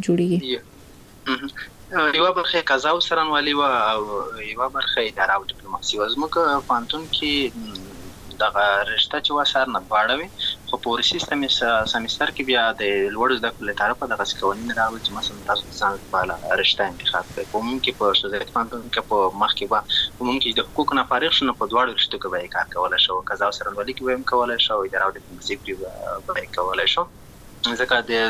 جوړیږي یو برخه قضا او څارنوالي او یو برخه اداره او ډیپلوماسي وزموږ پانتون کې دغه رشته چې وسار نه باړوي خو په سیستم سمیستر کې بیا د لوړ زده کړې طرفه دغه قوانین راوړي چې مثلا تاسو ځان په رشته انتخاب کړئ په موږ کې په شوزید پانتون کې په مخ کې به موږ کې د حقوق نه فارغ شونه په دواړو رشتو کې به کار کولای شو قضا او څارنوالي کې به هم کولای شو اداره او ډیپلوماسي کې به کولای شو ځکه د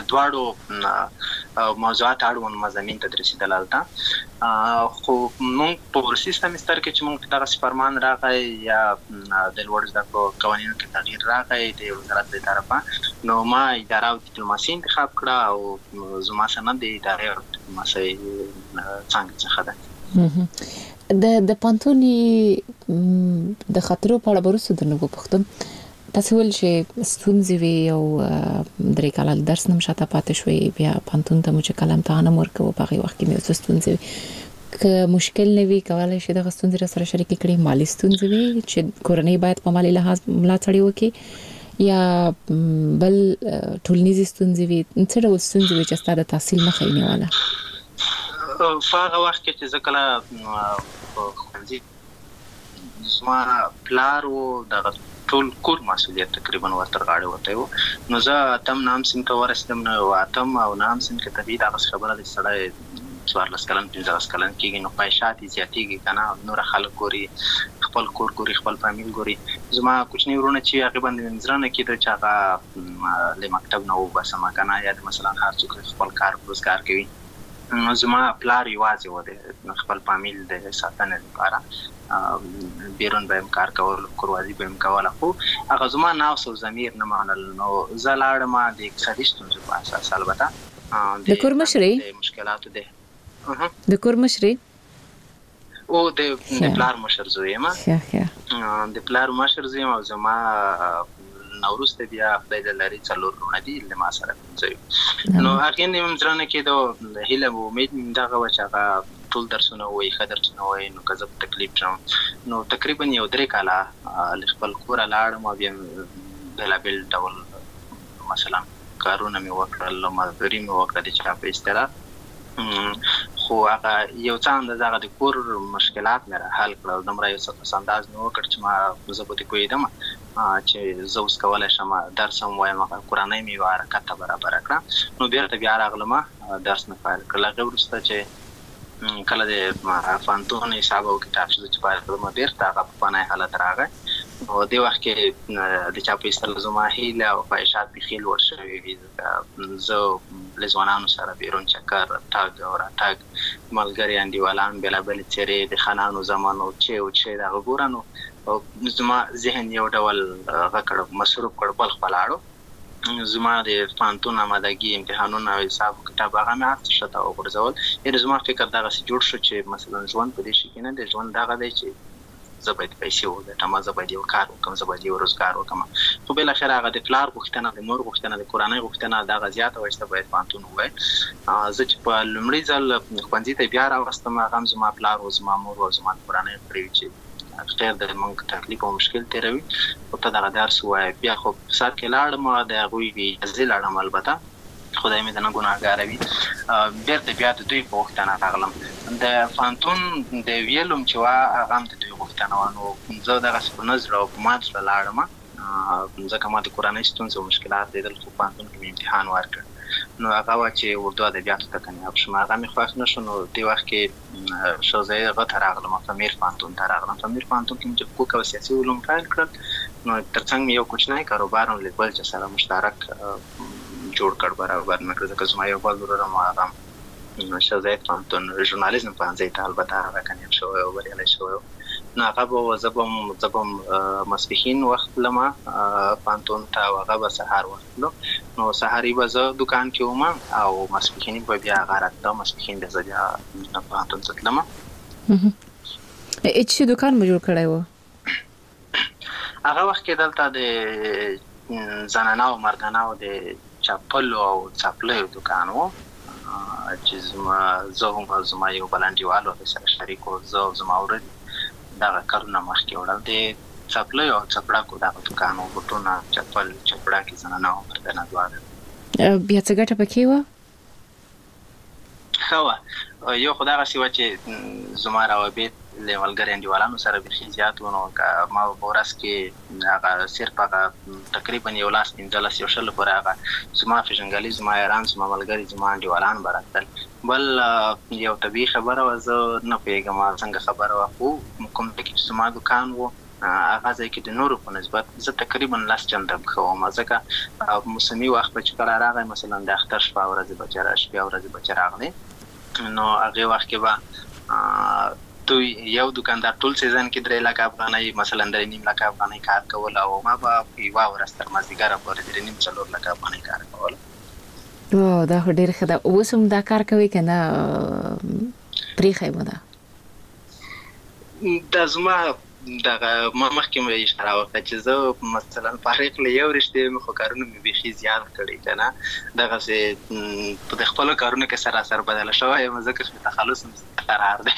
دواړو موضوعات اړوند مضامین تدریسېدل هلته خو موږ په سیستم ستر کې چې موږ دغه فرمان راغی یا د لوړ زده کړو قوانینو کې تغییر راغی د وزارت له طرفه نو ما اداره او ډیپلوماسي انتخاب کړه او زما سند د اداره او ډیپلوماسي څنګه څخه ده د د پانتوني د خطرو په اړه ورسره د نوو پختم تاسو ول چې ستونزې وي او درې کاله درس نم شاته پاتې شوي بیا پانتون ته مو چې کلم ته نه مرکو په هغه وخت کې مې ستونزې وي که مشکل نه وي کولای شي د ستونزې سره شریک کړي مالی ستونزې وي چې کورنۍ باید په مالی لحاظ ملاتړ وکړي یا بل ټولنیزې ستونزې وي څه ډول ستونزې وي چې ستاسو د تحصیل مخه یې نیوله فاغه وخت کې چې ځکه ښوونځي زما پلار و دغه ټول کور مسؤلیت تقریبا ورته غاړه وته و نو زه تم نام سیم ته ورسېدم نو اتم او نام سیم کې طبيعي دا خبره د سړی څوارلس کلن پنځلس کلن کېږي نو خواهشات یې زیاتېږي که نه نور خلک ګوري خپل کور ګوري خپل فامیل ګوري زما کوچني ورونه چې هغې باندې مې زړه نه کېده چې هغه له مکتب نه وباسمه که نه یا د مثلا هر څوک خپل کار روزګار کوي نو زما پلار یوازې و د خپل فامیل د ساتنې لپاره بیرون به یم کار کول کوروازي به یم کوله خو هغه زما نفس او ضمیر نه منل نو زه لاړم د اقتصادي ستونزو په اساس البته د کور مشرې د مشکلاتو د د کور مشرې او د پلار مشر زوی یم د پلار مشر زوی یم او زما نوروسته بیا خدای دې لري څلور وروڼه دي له ما سره پنځه یو نو هغې نه مې زړه نه کېده هیله او امید مې دغه وه چې هغه ټول درسونه وایي ښه درسونه وایي نو که زه په تکلیف شم نو تقریبا یو درې کاله له خپل کوره لاړم او بیا بېلابېل ډول مثلا کارونه مې وکړل مزدوري مې وکړه د چا په اصطلاح خو هغه یو څه اندازه هغه د کور مشکلات مې را حل کړل دومره یو څه پس انداز مې وکړ چې ما زه پکې پوهېدم چې زه اوس کولی شم درس هم وایم هغه کورنۍ مې یوه حرکت ته برابره کړه نو بیرته بیا راغلم درس مې پیل کړل هغې وروسته چې کله د پوهنتون حساب او کتاب چې زه چې پیل کړم بیرته هغه پخوانی حالت راغی نو دې وخت کې د چا په اصطلاح زما هیله او خواهشات بیخي لوړ شوي وي ځکه زه له ځوانانو سره بیرون چکر تګ او راتګ ملګري انډیوالان بېلابېلې څېرې د خانانو زمانو چې او چې دغه ګوره نو زما ذهن یو ډول هغه کړ مصروف کړ بلخ ته لاړو زما د پوهنتون آمادګي امتحانونه او حساب کتاب هغه مې هر څه شاته وغورځول یعنې زما فکر دغسې جوړ شو چې مثلا ژوند په دې شي کې نه دی ژوند دغه دی چې زه باید پیسې وګټم زه باید یو کار وکړم زه باید یو روزګار وکړم خو بالاخره هغه د پلار غوښتنه د مور غوښتنه د کورنۍ غوښتنه دغه زیاته وه چې ته باید پوهنتون ووایې زه چې په لومړي ځل ښوونځي ته بیا راوستم هغه هم زما پلار و زما مور او زما کورنۍ کړې وي چې خیر د موږ تکلیف او مشکل تېروي خو ته دغه درس ووایه بیا خو په سر کې لاړم د هغوی اجازې لاړم البته خدای مې د نه ګناهګاره وي بېرته بیا د دوی په غوښتنه راغلم د پوهنتون د ویلوم چې وه هغه هم د دوی غوښتنه وه نو زه دغسې په نه زړه او په مات زړه لاړم ځکه ما د کورنۍ ستونزې او مشکلات لیدل خو پوهنتون کې مې امتحان ورکړ نو هغه وه چې اردو ادبیاتو ته کامیاب شم هغه مې خوښ نه شو نو دې وخت کې ښوونځی هغه ته راغلم فمیر پوهنتون ته راغلم فمیر پوهنتون کې مې چې حقوق او سیاسي علوم پیل کړل نو تر څنګ مې یو کوچنی کاروبار هم له بل چا سره مشترک جوړ کړ برابر مې کړ ځکه زما یو بل ورور هم هغه ښوونځی پوهنتون ژورنالیزم پوهنځی ته البته هغه کامیاب شوی او بریالی شوی نو هغه به زه به زه به ماسپښین وخت تلم پوهنتون ته او هغه به سهار وخت تلو نو سهاري به زه دوکان کې وم او ماسپښیني به بیا هغه راته ماسپښین به زه بیا پوهنتون ته تلم څه دوکان مو جوړ کړی و هغه وخت کې دلته د زنانه او مردانه او د چپلو او څپلیو دوکان و چې زما زه هم زما یو بل انډیوال ورته سره شریک و زه او زما ورور دغه کارونه مخکې وړل د څپلیو او څپړاکو دغه دوکان و بوټونه چپل چپړاکې زنانه او مردانه دواړه بیا څه ګټه پکې وه ښه وه یو خو دغسې وه چې زما روابط له ملګري انډیوالانو سره بیخي زیات و نو ما به په ورځ کې هغه صرف هغه تقریبا یو لاس پنځلس یو شل پورې هغه زما پېژنګلي زما یاران زما ملګري زما انډیوالان به راتلل بل یو طبیعي خبره وه زه نه پوهېږم څنګه خبره وه خو کوم ځای کې چې زما دوکان و هغه ځای کې د نورو په نسبت زه تقریبا لس چنده ښه وم ځکه موسمي وخت به چې کله راغی مثلا د اختر شپه ورځې به چې شپې ورځې به چې راغلی نو هغې وخت کې به دوی یو دکاندار ټول سیزن کې درې لکه افغانۍ مثلا درې نیم لکه افغانۍ کار کول او ما به یوه ورځ تر مازدیګره پورې درې نیم څلور لکه افغانۍ کار کول دا خو ډېر ښه ده اوس هم دا کار کوي که نه پرېښی مو ده دا زما دغه ما مخکې مې اشاره وکړه چې زه مثلا فارغ له یو رشتې مې خو کارونه مې بیخي زیات کړي که نه دغسې په د خپلو کارونو کې سراسر بدله شوی یم ځکه چې تخلص مې قرار دی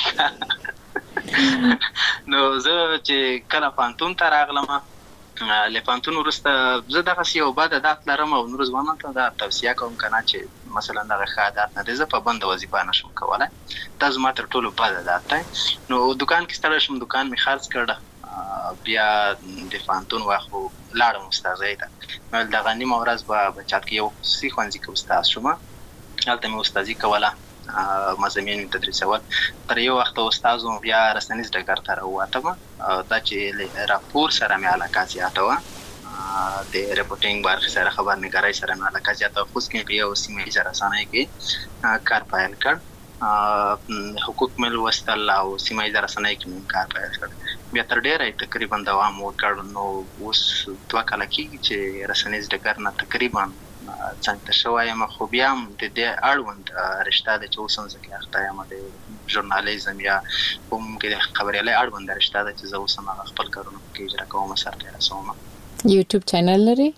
نو زه چې کله پوهنتون ته راغلم له پوهنتون وروسته زه دغسې یو بد عادت لرم او نورو ځوانانو ته دا توصیه کوم که نه چې مثلا دغه ښه عادت نه دی زه پابنده وظیفه نشم کولی دا زما تر ټولو بد عادت دی نو دوکان کې ستړی شم دوکان مې خرڅ کړ بیا د پوهنتون وخت لاړم استاذۍ ته دغه نیمه ورځ به چات کې یو خصوصي ښوونځي کې استاد شوم هلته مې استادي کوله مضامین تدریسول تر یو وخت استاد بیا رسنیز ډګر ته راووتم دا چې راپور سره مې علاقه زیاته وه د ریپورټینګ برخې سره خبرنګارۍ سره مې علاقه زیاته وه خصوصا په یو سیمه ییزه رسنۍ کې کار پیل کړ حقوق مې لوستل او سیمه ییزه رسنۍ کې مې کار پیل کړ بیا تر ډېره تقریبا دوام وکړ نو اوس دوه کاله کېږي چې رسنیز ډګر نه تقریبا څنګ ته شوی یم خو بیا هم د دې اړوند رشته ده چې اوس هم زه کې اخته یم د ژورنالیزم یا کوم کې د خبریالۍ اړوند رشته ده چې زه اوس هم هغه خپل کارونه پکې اجرا کوم سرته رسوم یوټیوب چینل لري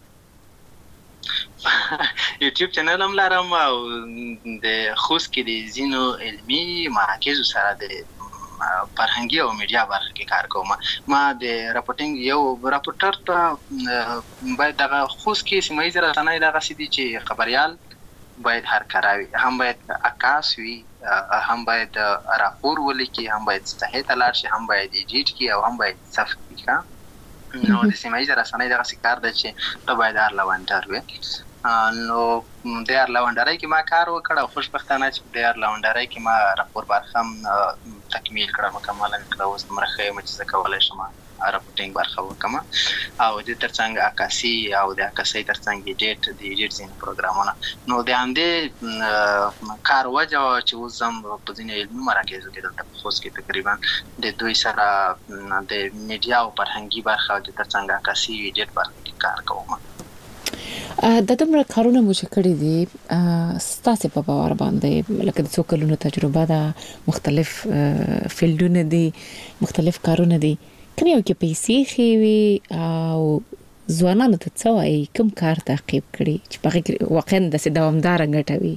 یوټیوب چینل هم لرم او د خوست کې د ځینو علمي مراکزو سره د فرهنګي او میډیا برخه کې کار کوم ما د راپورټینګ یو راپورټر ته باید دغه خوست کې سیمه ییزه رسنۍ دغه سدي چې خبريال باید هر کاروي هم باید عکاس وي هم باید راپور ولیکي هم باید صحیح تلار شي هم باید ایډیټ کی او هم باید صفحه کی نو د سیمه ییزه رسنۍ دغه کار دی چې ته باید هر لوانډر وي نو د هر لوانډرۍ کې ما کار وکړ او خوشبختانه چې د هر لوانډرۍ کې ما راپور برخه تکمیل کړه مکمل کړه اوس مرخه مې چې کولای شم راپورټینګ برخه وکم او د ترڅنګ عکاسي او د عکاسي ترڅنګ ایډیټ د ایډیټ زین پروګرامونه نو د اندې کار وجه چې وزم په ځینې علمي مراکزو کې دلته خوست کې تقریبا د دوی سره د میډیا او فرهنګي برخه د ترڅنګ عکاسي ایډیټ برخه کې کار کوم د دومره کارونه مو چې کړی دي ستاسو په باور باندې لکه د څو کلونو تجربه ده مختلف فیلډونه دي مختلف کارونه دي کوم یو کې پیسې خوي او ځوانانو ته څه وایي کوم کار تعقیب کړي چې په واقعا د دوامدار غټوي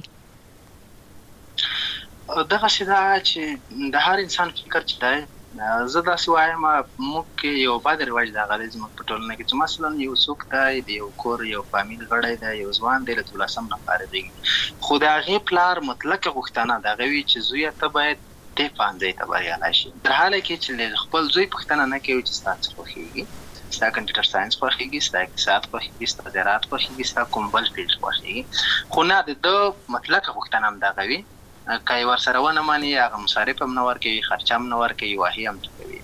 دغه شدا چې د هر انسان فکر چې دی زه دا سوایم موږ یو بد رواج د غریزم په ټولنه کې چې مثلا یو څوک دی د یو کور یو فامیل غړی دی یو ځوان دی له تلاسم نه فارغ خو دا غي پلار مطلق غوښتنه دا غوي چې زوی ته باید د پانځه ته بریالي شي تر حاله کې چې خپل زوی پښتنه نه کوي چې تاسو خوخيږي ستا کمپیوټر ساينس خوخيږي ستا اقتصاد خوخيږي ستا زراعت خوخيږي ستا کوم بل فیلډ خوخيږي خو نه د مطلق غوښتنه هم دا غوي کای ور سره ونه مانی هغه مصارف هم نور کوي خرچ هم نور کوي واهي هم کوي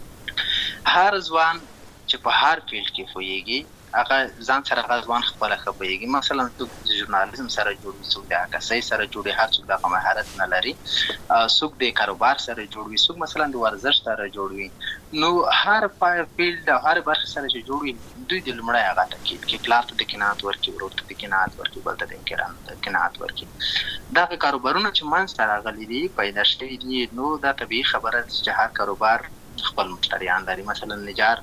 هر ځوان چې په هر فیلډ کې خوېږي هغه ځان سره غوښتن خپل خبرېږي مثلا د ژورنالیزم سره جوړ څوک د عکاسۍ سره جوړي هر څوک د مهارت نه لري څوک د کاروبار سره جوړوي څوک مثلا د ورزش سره جوړوي نو هر فیلډ هر برخه سره چې جوړوي دوی د لمړی هغه تاکید کې پلان ته د کینات ورکی ورته د کینات ورکی بل ته د انکران د کینات ورکی دا کاروبارونه چې مان سره غلي دي پیدا شوي دي نو دا طبيعي خبره چې هر کاروبار خپل مشتریان لري مثلا نجار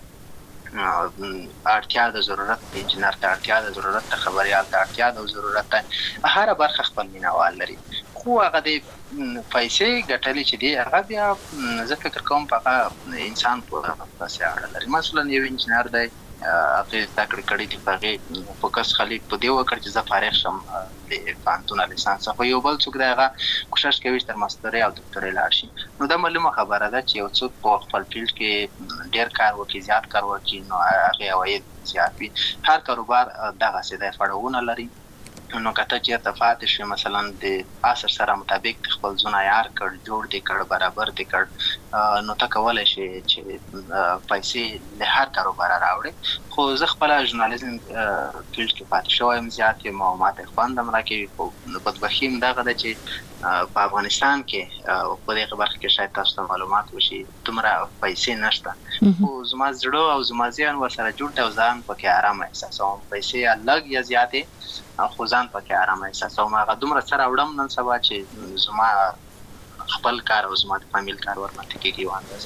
اړتیا د ضرورت د انجنیر ته اړتیا د ضرورت د خبريال ته اړتیا د ضرورت هر برخه خپل مینوال لري خو هغه د پیسې ګټلې چې دی هغه بیا زه فکر کوم په انسان په پاسه اړه لري مثلا یو انجنیر دی هغه تکړه کړی دی په فوکس خلی په دی وکړ چې زه فارغ شم د فانتونه لیسانس خو یو بل څوک دغه کوشش کوي چې تر ماستري او ډاکټري لاړ شي نو دا معلومه خبره ده چې یو څوک په خپل فیلډ کې ډیر کار وکړي زیات کار وکړي نو هغه عواید زیات وي هر کاروبار دغه څه د فړاوونه لري نو کته چې ارتفاعات شي مثلا د اثر سره مطابق خپل ځونه یار کړ جوړ دي کړ برابر دي کړ نو تا کولای شي چې پیسې له هر کاروبار راوړي خو زه خپل ژورنالیزم فیلډ کې پاتې شوم زیات معلومات خواندم راکې خو بدبختیم دغه د چې په افغانستان کې په دې برخه کې شاید تاسو ته معلومات وشي تمره پیسې نشته خو زما زړه او زما ځان ورسره جوړ ته ځان پکې آرام احساسوم پیسې الګ یا زیاتې خو ځان پکې آرام احساسوم هغه دومره سره وړم نن سبا چې زما خپل کار او زما د فامیل کار ورنته کېږي واندازه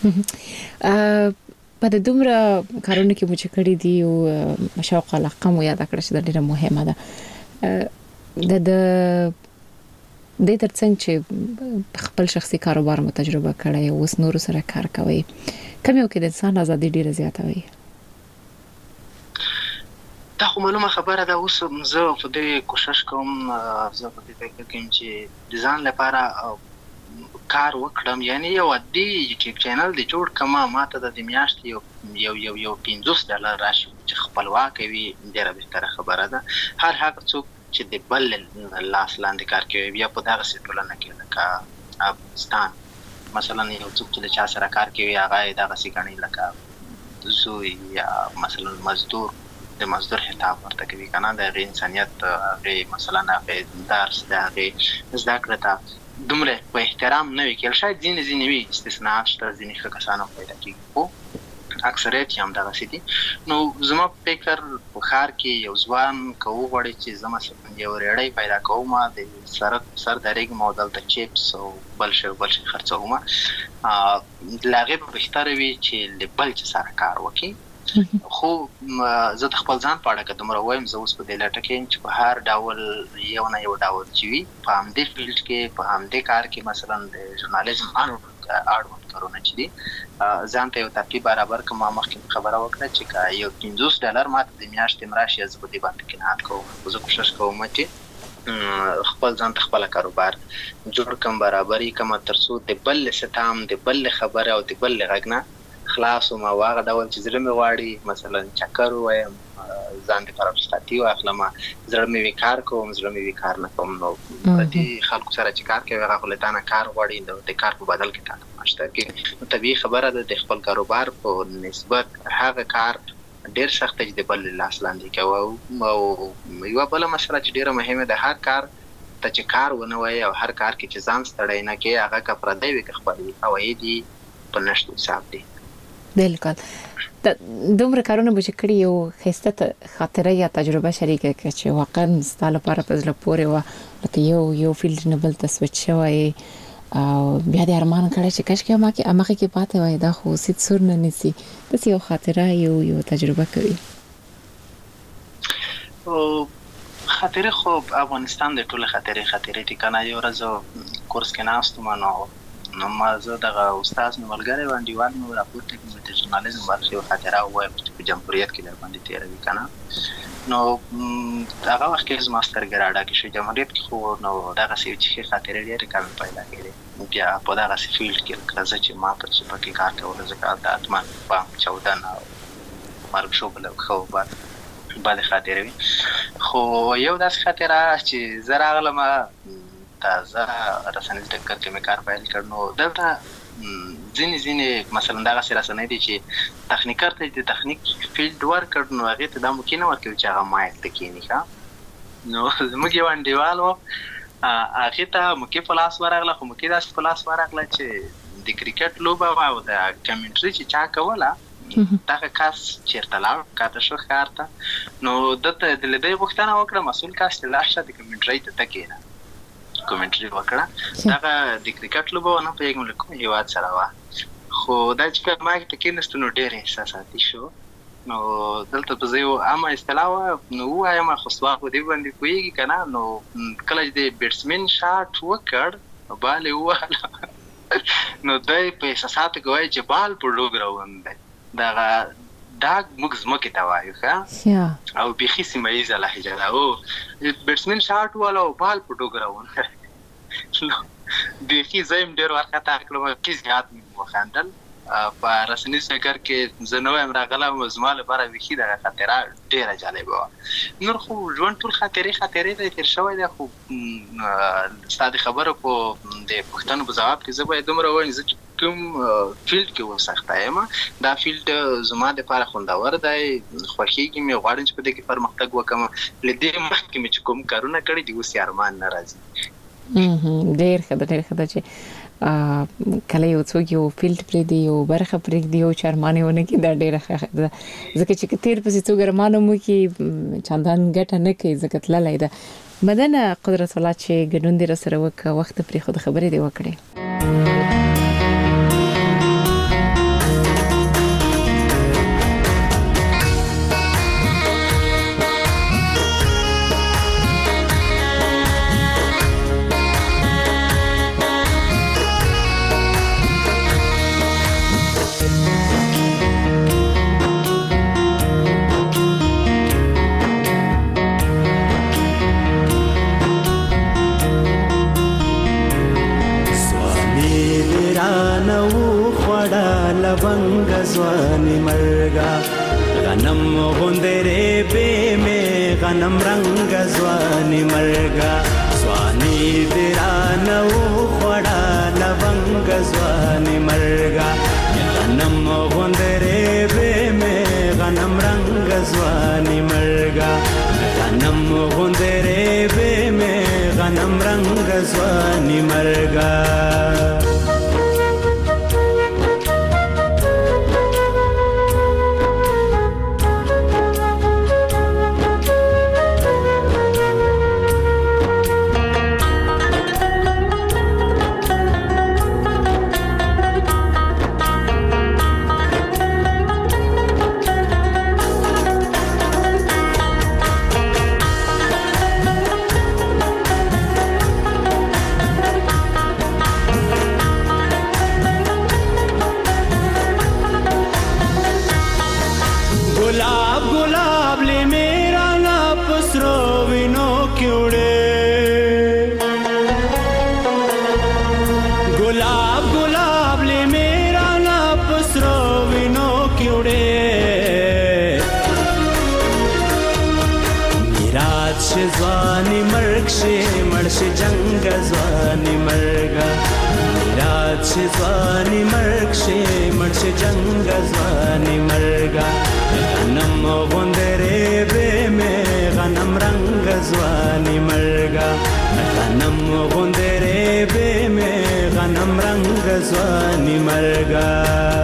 په دې دومره کارونه کې مو چې کړی دی او شوق علاقه مو یاد کړی چې ډیره مهمه ده د د د ترڅنګ چې خپل شخصي کاروبار مو تجربه کړی او اوس نور سره کار کوي کوم یو کې د انسان ازادي ډیره زیاته وي دا خو معلومه خبره ده اوس زه په دې کوشش کوم زه په دې فکر کوم چې د ځان لپاره کار وکړم یعنی یو عادي یوټیوب چینل دی جوړ کما ماته د میاشتې یو یو یو یو پنځوس ډالر راشي چې خپلواک وي ډیره بهتره خبره ده هر هغه څوک چې د بل لاس لاندې کار کوي بیا په دغه ټولنه کې لکه افغانستان مثلا یو څوک چې چا سره کار کوي هغه دغه سیګنی لکه زوی یا مثلا مزدور د مزدور حساب ورته کوي کنه د انسانيت غي مثلا هغه درس دغه زده کړه ته دومره په احترام نه وی کېل شاید ځینې ځینې وی استثناءات شته ځینې ښه کسانو پیدا کیږي خو اکثریت هم دغه سيدي نو زما فکر په خار کې یو ځوان کوو غوړي چې زما څنګه یو ریړی پیدا کوم د سر سر درېګ موډل ته چیپس او بل شي بل شي خرڅوم ا لاغه په بهتر وی چې لبل چې سره کار وکي خو زه د خپل ځان په اړه کوم راویم زه اوس په دې لټه کې چې په هر ډول یو نه یو ډول چوي په همدې فیلډ کې په همدې کار کې مثلا د ژورنالیزم اړوند کارونه چې دي ځان ته یو ترتیب برابر کوم مخکې خبره وکړه چې یو پنځوس ډالر ماته د میاشتې مراشي زه په دې باندې قناعت کوم زه کوشش کوم چې خپل ځان ته خپل کاروبار جوړ کوم برابرۍ کوم ترڅو د بل ستام د بل خبره او د بل غږنه خلاص او ما واغ ډول چې زړه مې واړي مثلا چکر وایم ځان د طرف ستاتي واخلم زړه مې وکړ کوم زړه مې وکړ نه کوم نو دې خلکو سره چې کار کوي هغه خلتانه کار غواړي د کار په بدل کې تاسو مشته کې طبيعي خبره ده د خپل کاروبار په نسبت هغه کار ډېر سخت دی د بل لاس لاندې کوي او یو بل مسله چې ډېره مهمه ده هر کار ته چې کار ونه وي او هر کار کې چې ځان ستړی نه کې هغه کا پردی وي خپل او دې په نشته حساب دی بالکل د دومره کارونه به چې کړی یو خسته خاطره یا تجربه شریکه کړي چې واقعا ستاسو لپاره په ځل پورې و لکه یو یو فیلډ نه بل ته سوچ شوی او بیا د ارمان کړی چې کاش کې ما کې امخه کې پاتې وای دا خو سید سر نه نسی د یو خاطره یو یو تجربه کوي او خاطره خو افغانستان د ټوله خاطره خاطره دي کنه یو ورځ کورس کې ناستم نو نو ما زه دغه استاد مې ملګری باندې وان نو راپورټ کې د ژورنالیزم ورته خاطره وای په جمهوریت کې در باندې تیروي کنه نو هغه وخت کې زما سترګراډه کې شو جمهوریت کې خو نو دغه سی چې خاطره لري کم پیدا کړي بیا په دغه سی فیلډ کې کله چې ما په څه پکې کار کول زه کار د اتمان په چودہ نه مرګ شو بل خو بعد بعد خاطره وي خو یو داس خاطره چې زرا غلمه تازه رسنیز ټکر کې مې کار پیل کړنو دلته ځینې ځینې مثلا دغه سره رسنۍ دي چې تخنیکر ته د تخنیک فیلډ ورک کړنو هغه ته د ممکنه ورکوي چې هغه مایک ته کېنی ښه نو زموږ یو انډیوال و هغه ته مکه پلاس ورغله خو مکه داس پلاس ورغله چې د کرکټ لوبه او د کمنټري چې چا کوله دغه کاس چیرته لاړ کاته شو خارته نو دته د لیدې وختونه وکړه مسول کاس ته لاشه د کمنټري ته تکینه کومنټري وکړه دا د کرکټ لوبه نه پیغام لیکم یو واد سره وا خو دا چې ما ته کې نستنو ډېر احساساتي شو نو دلته په یو عامه اصطلاح نو وایم خو سوا په دې باندې کوي کنه نو کله چې بیټسمن شاټ وکړ bale واله نو دای په احساساتو کوي چې بال په لوګ راوند دا دا موږ زمکه تا وایو ښه او بيخي سیمایزه لهجه دا او بیټسمن شاټ والا او بال په لوګ راوند بيخي زم ډیر ورکته کړم چې زیات مو خندل په رسنی سکر کې زنوې امراغله مزمال لپاره بيخي دا خاطره ډیره جالبه و نور خو ژوند ټول خاطره خاطره د تیر شوی د خو ستاسو خبره په د پښتنو په جواب کې زه به دومره وایم چې کوم فیلډ کې وسخته یم دا فیلډ زما د لپاره خوندور دی خوښیږي مې غواړم چې په دې کې پرمختګ وکم لدې مخکې مې کوم کارونه کړی دي اوس ارمان ناراضي ډېر ښه ډېر ښه چې کله یو څوک یو فیلډ پرې دی یو برخه پرې دی یو چارمانونه کې دا ډېر ښه ده ځکه چې تیر پسې څوک ارمانو مو کې چاندان ګټه نه کوي ځکه تللای ده مدن قدرت الله چې ګډون دې سره وک وخت پرې خود خبرې دی وکړي غنم رنگ ځواني مرګا ځواني دیرانو خړا لونګ ځواني مرګا غنم غوندره به مې غنم رنگ ځواني مرګا غنم غوندره به مې غنم رنگ ځواني مرګا ځواني مرګ شي مړ شي جنگ ځواني مرګا میراث شي ځواني مرګ شي مړ شي جنگ ځواني مرګا غنم غوندره به مې غنم رنگ ځواني مرګا غنم غوندره به مې غنم رنگ ځواني مرګا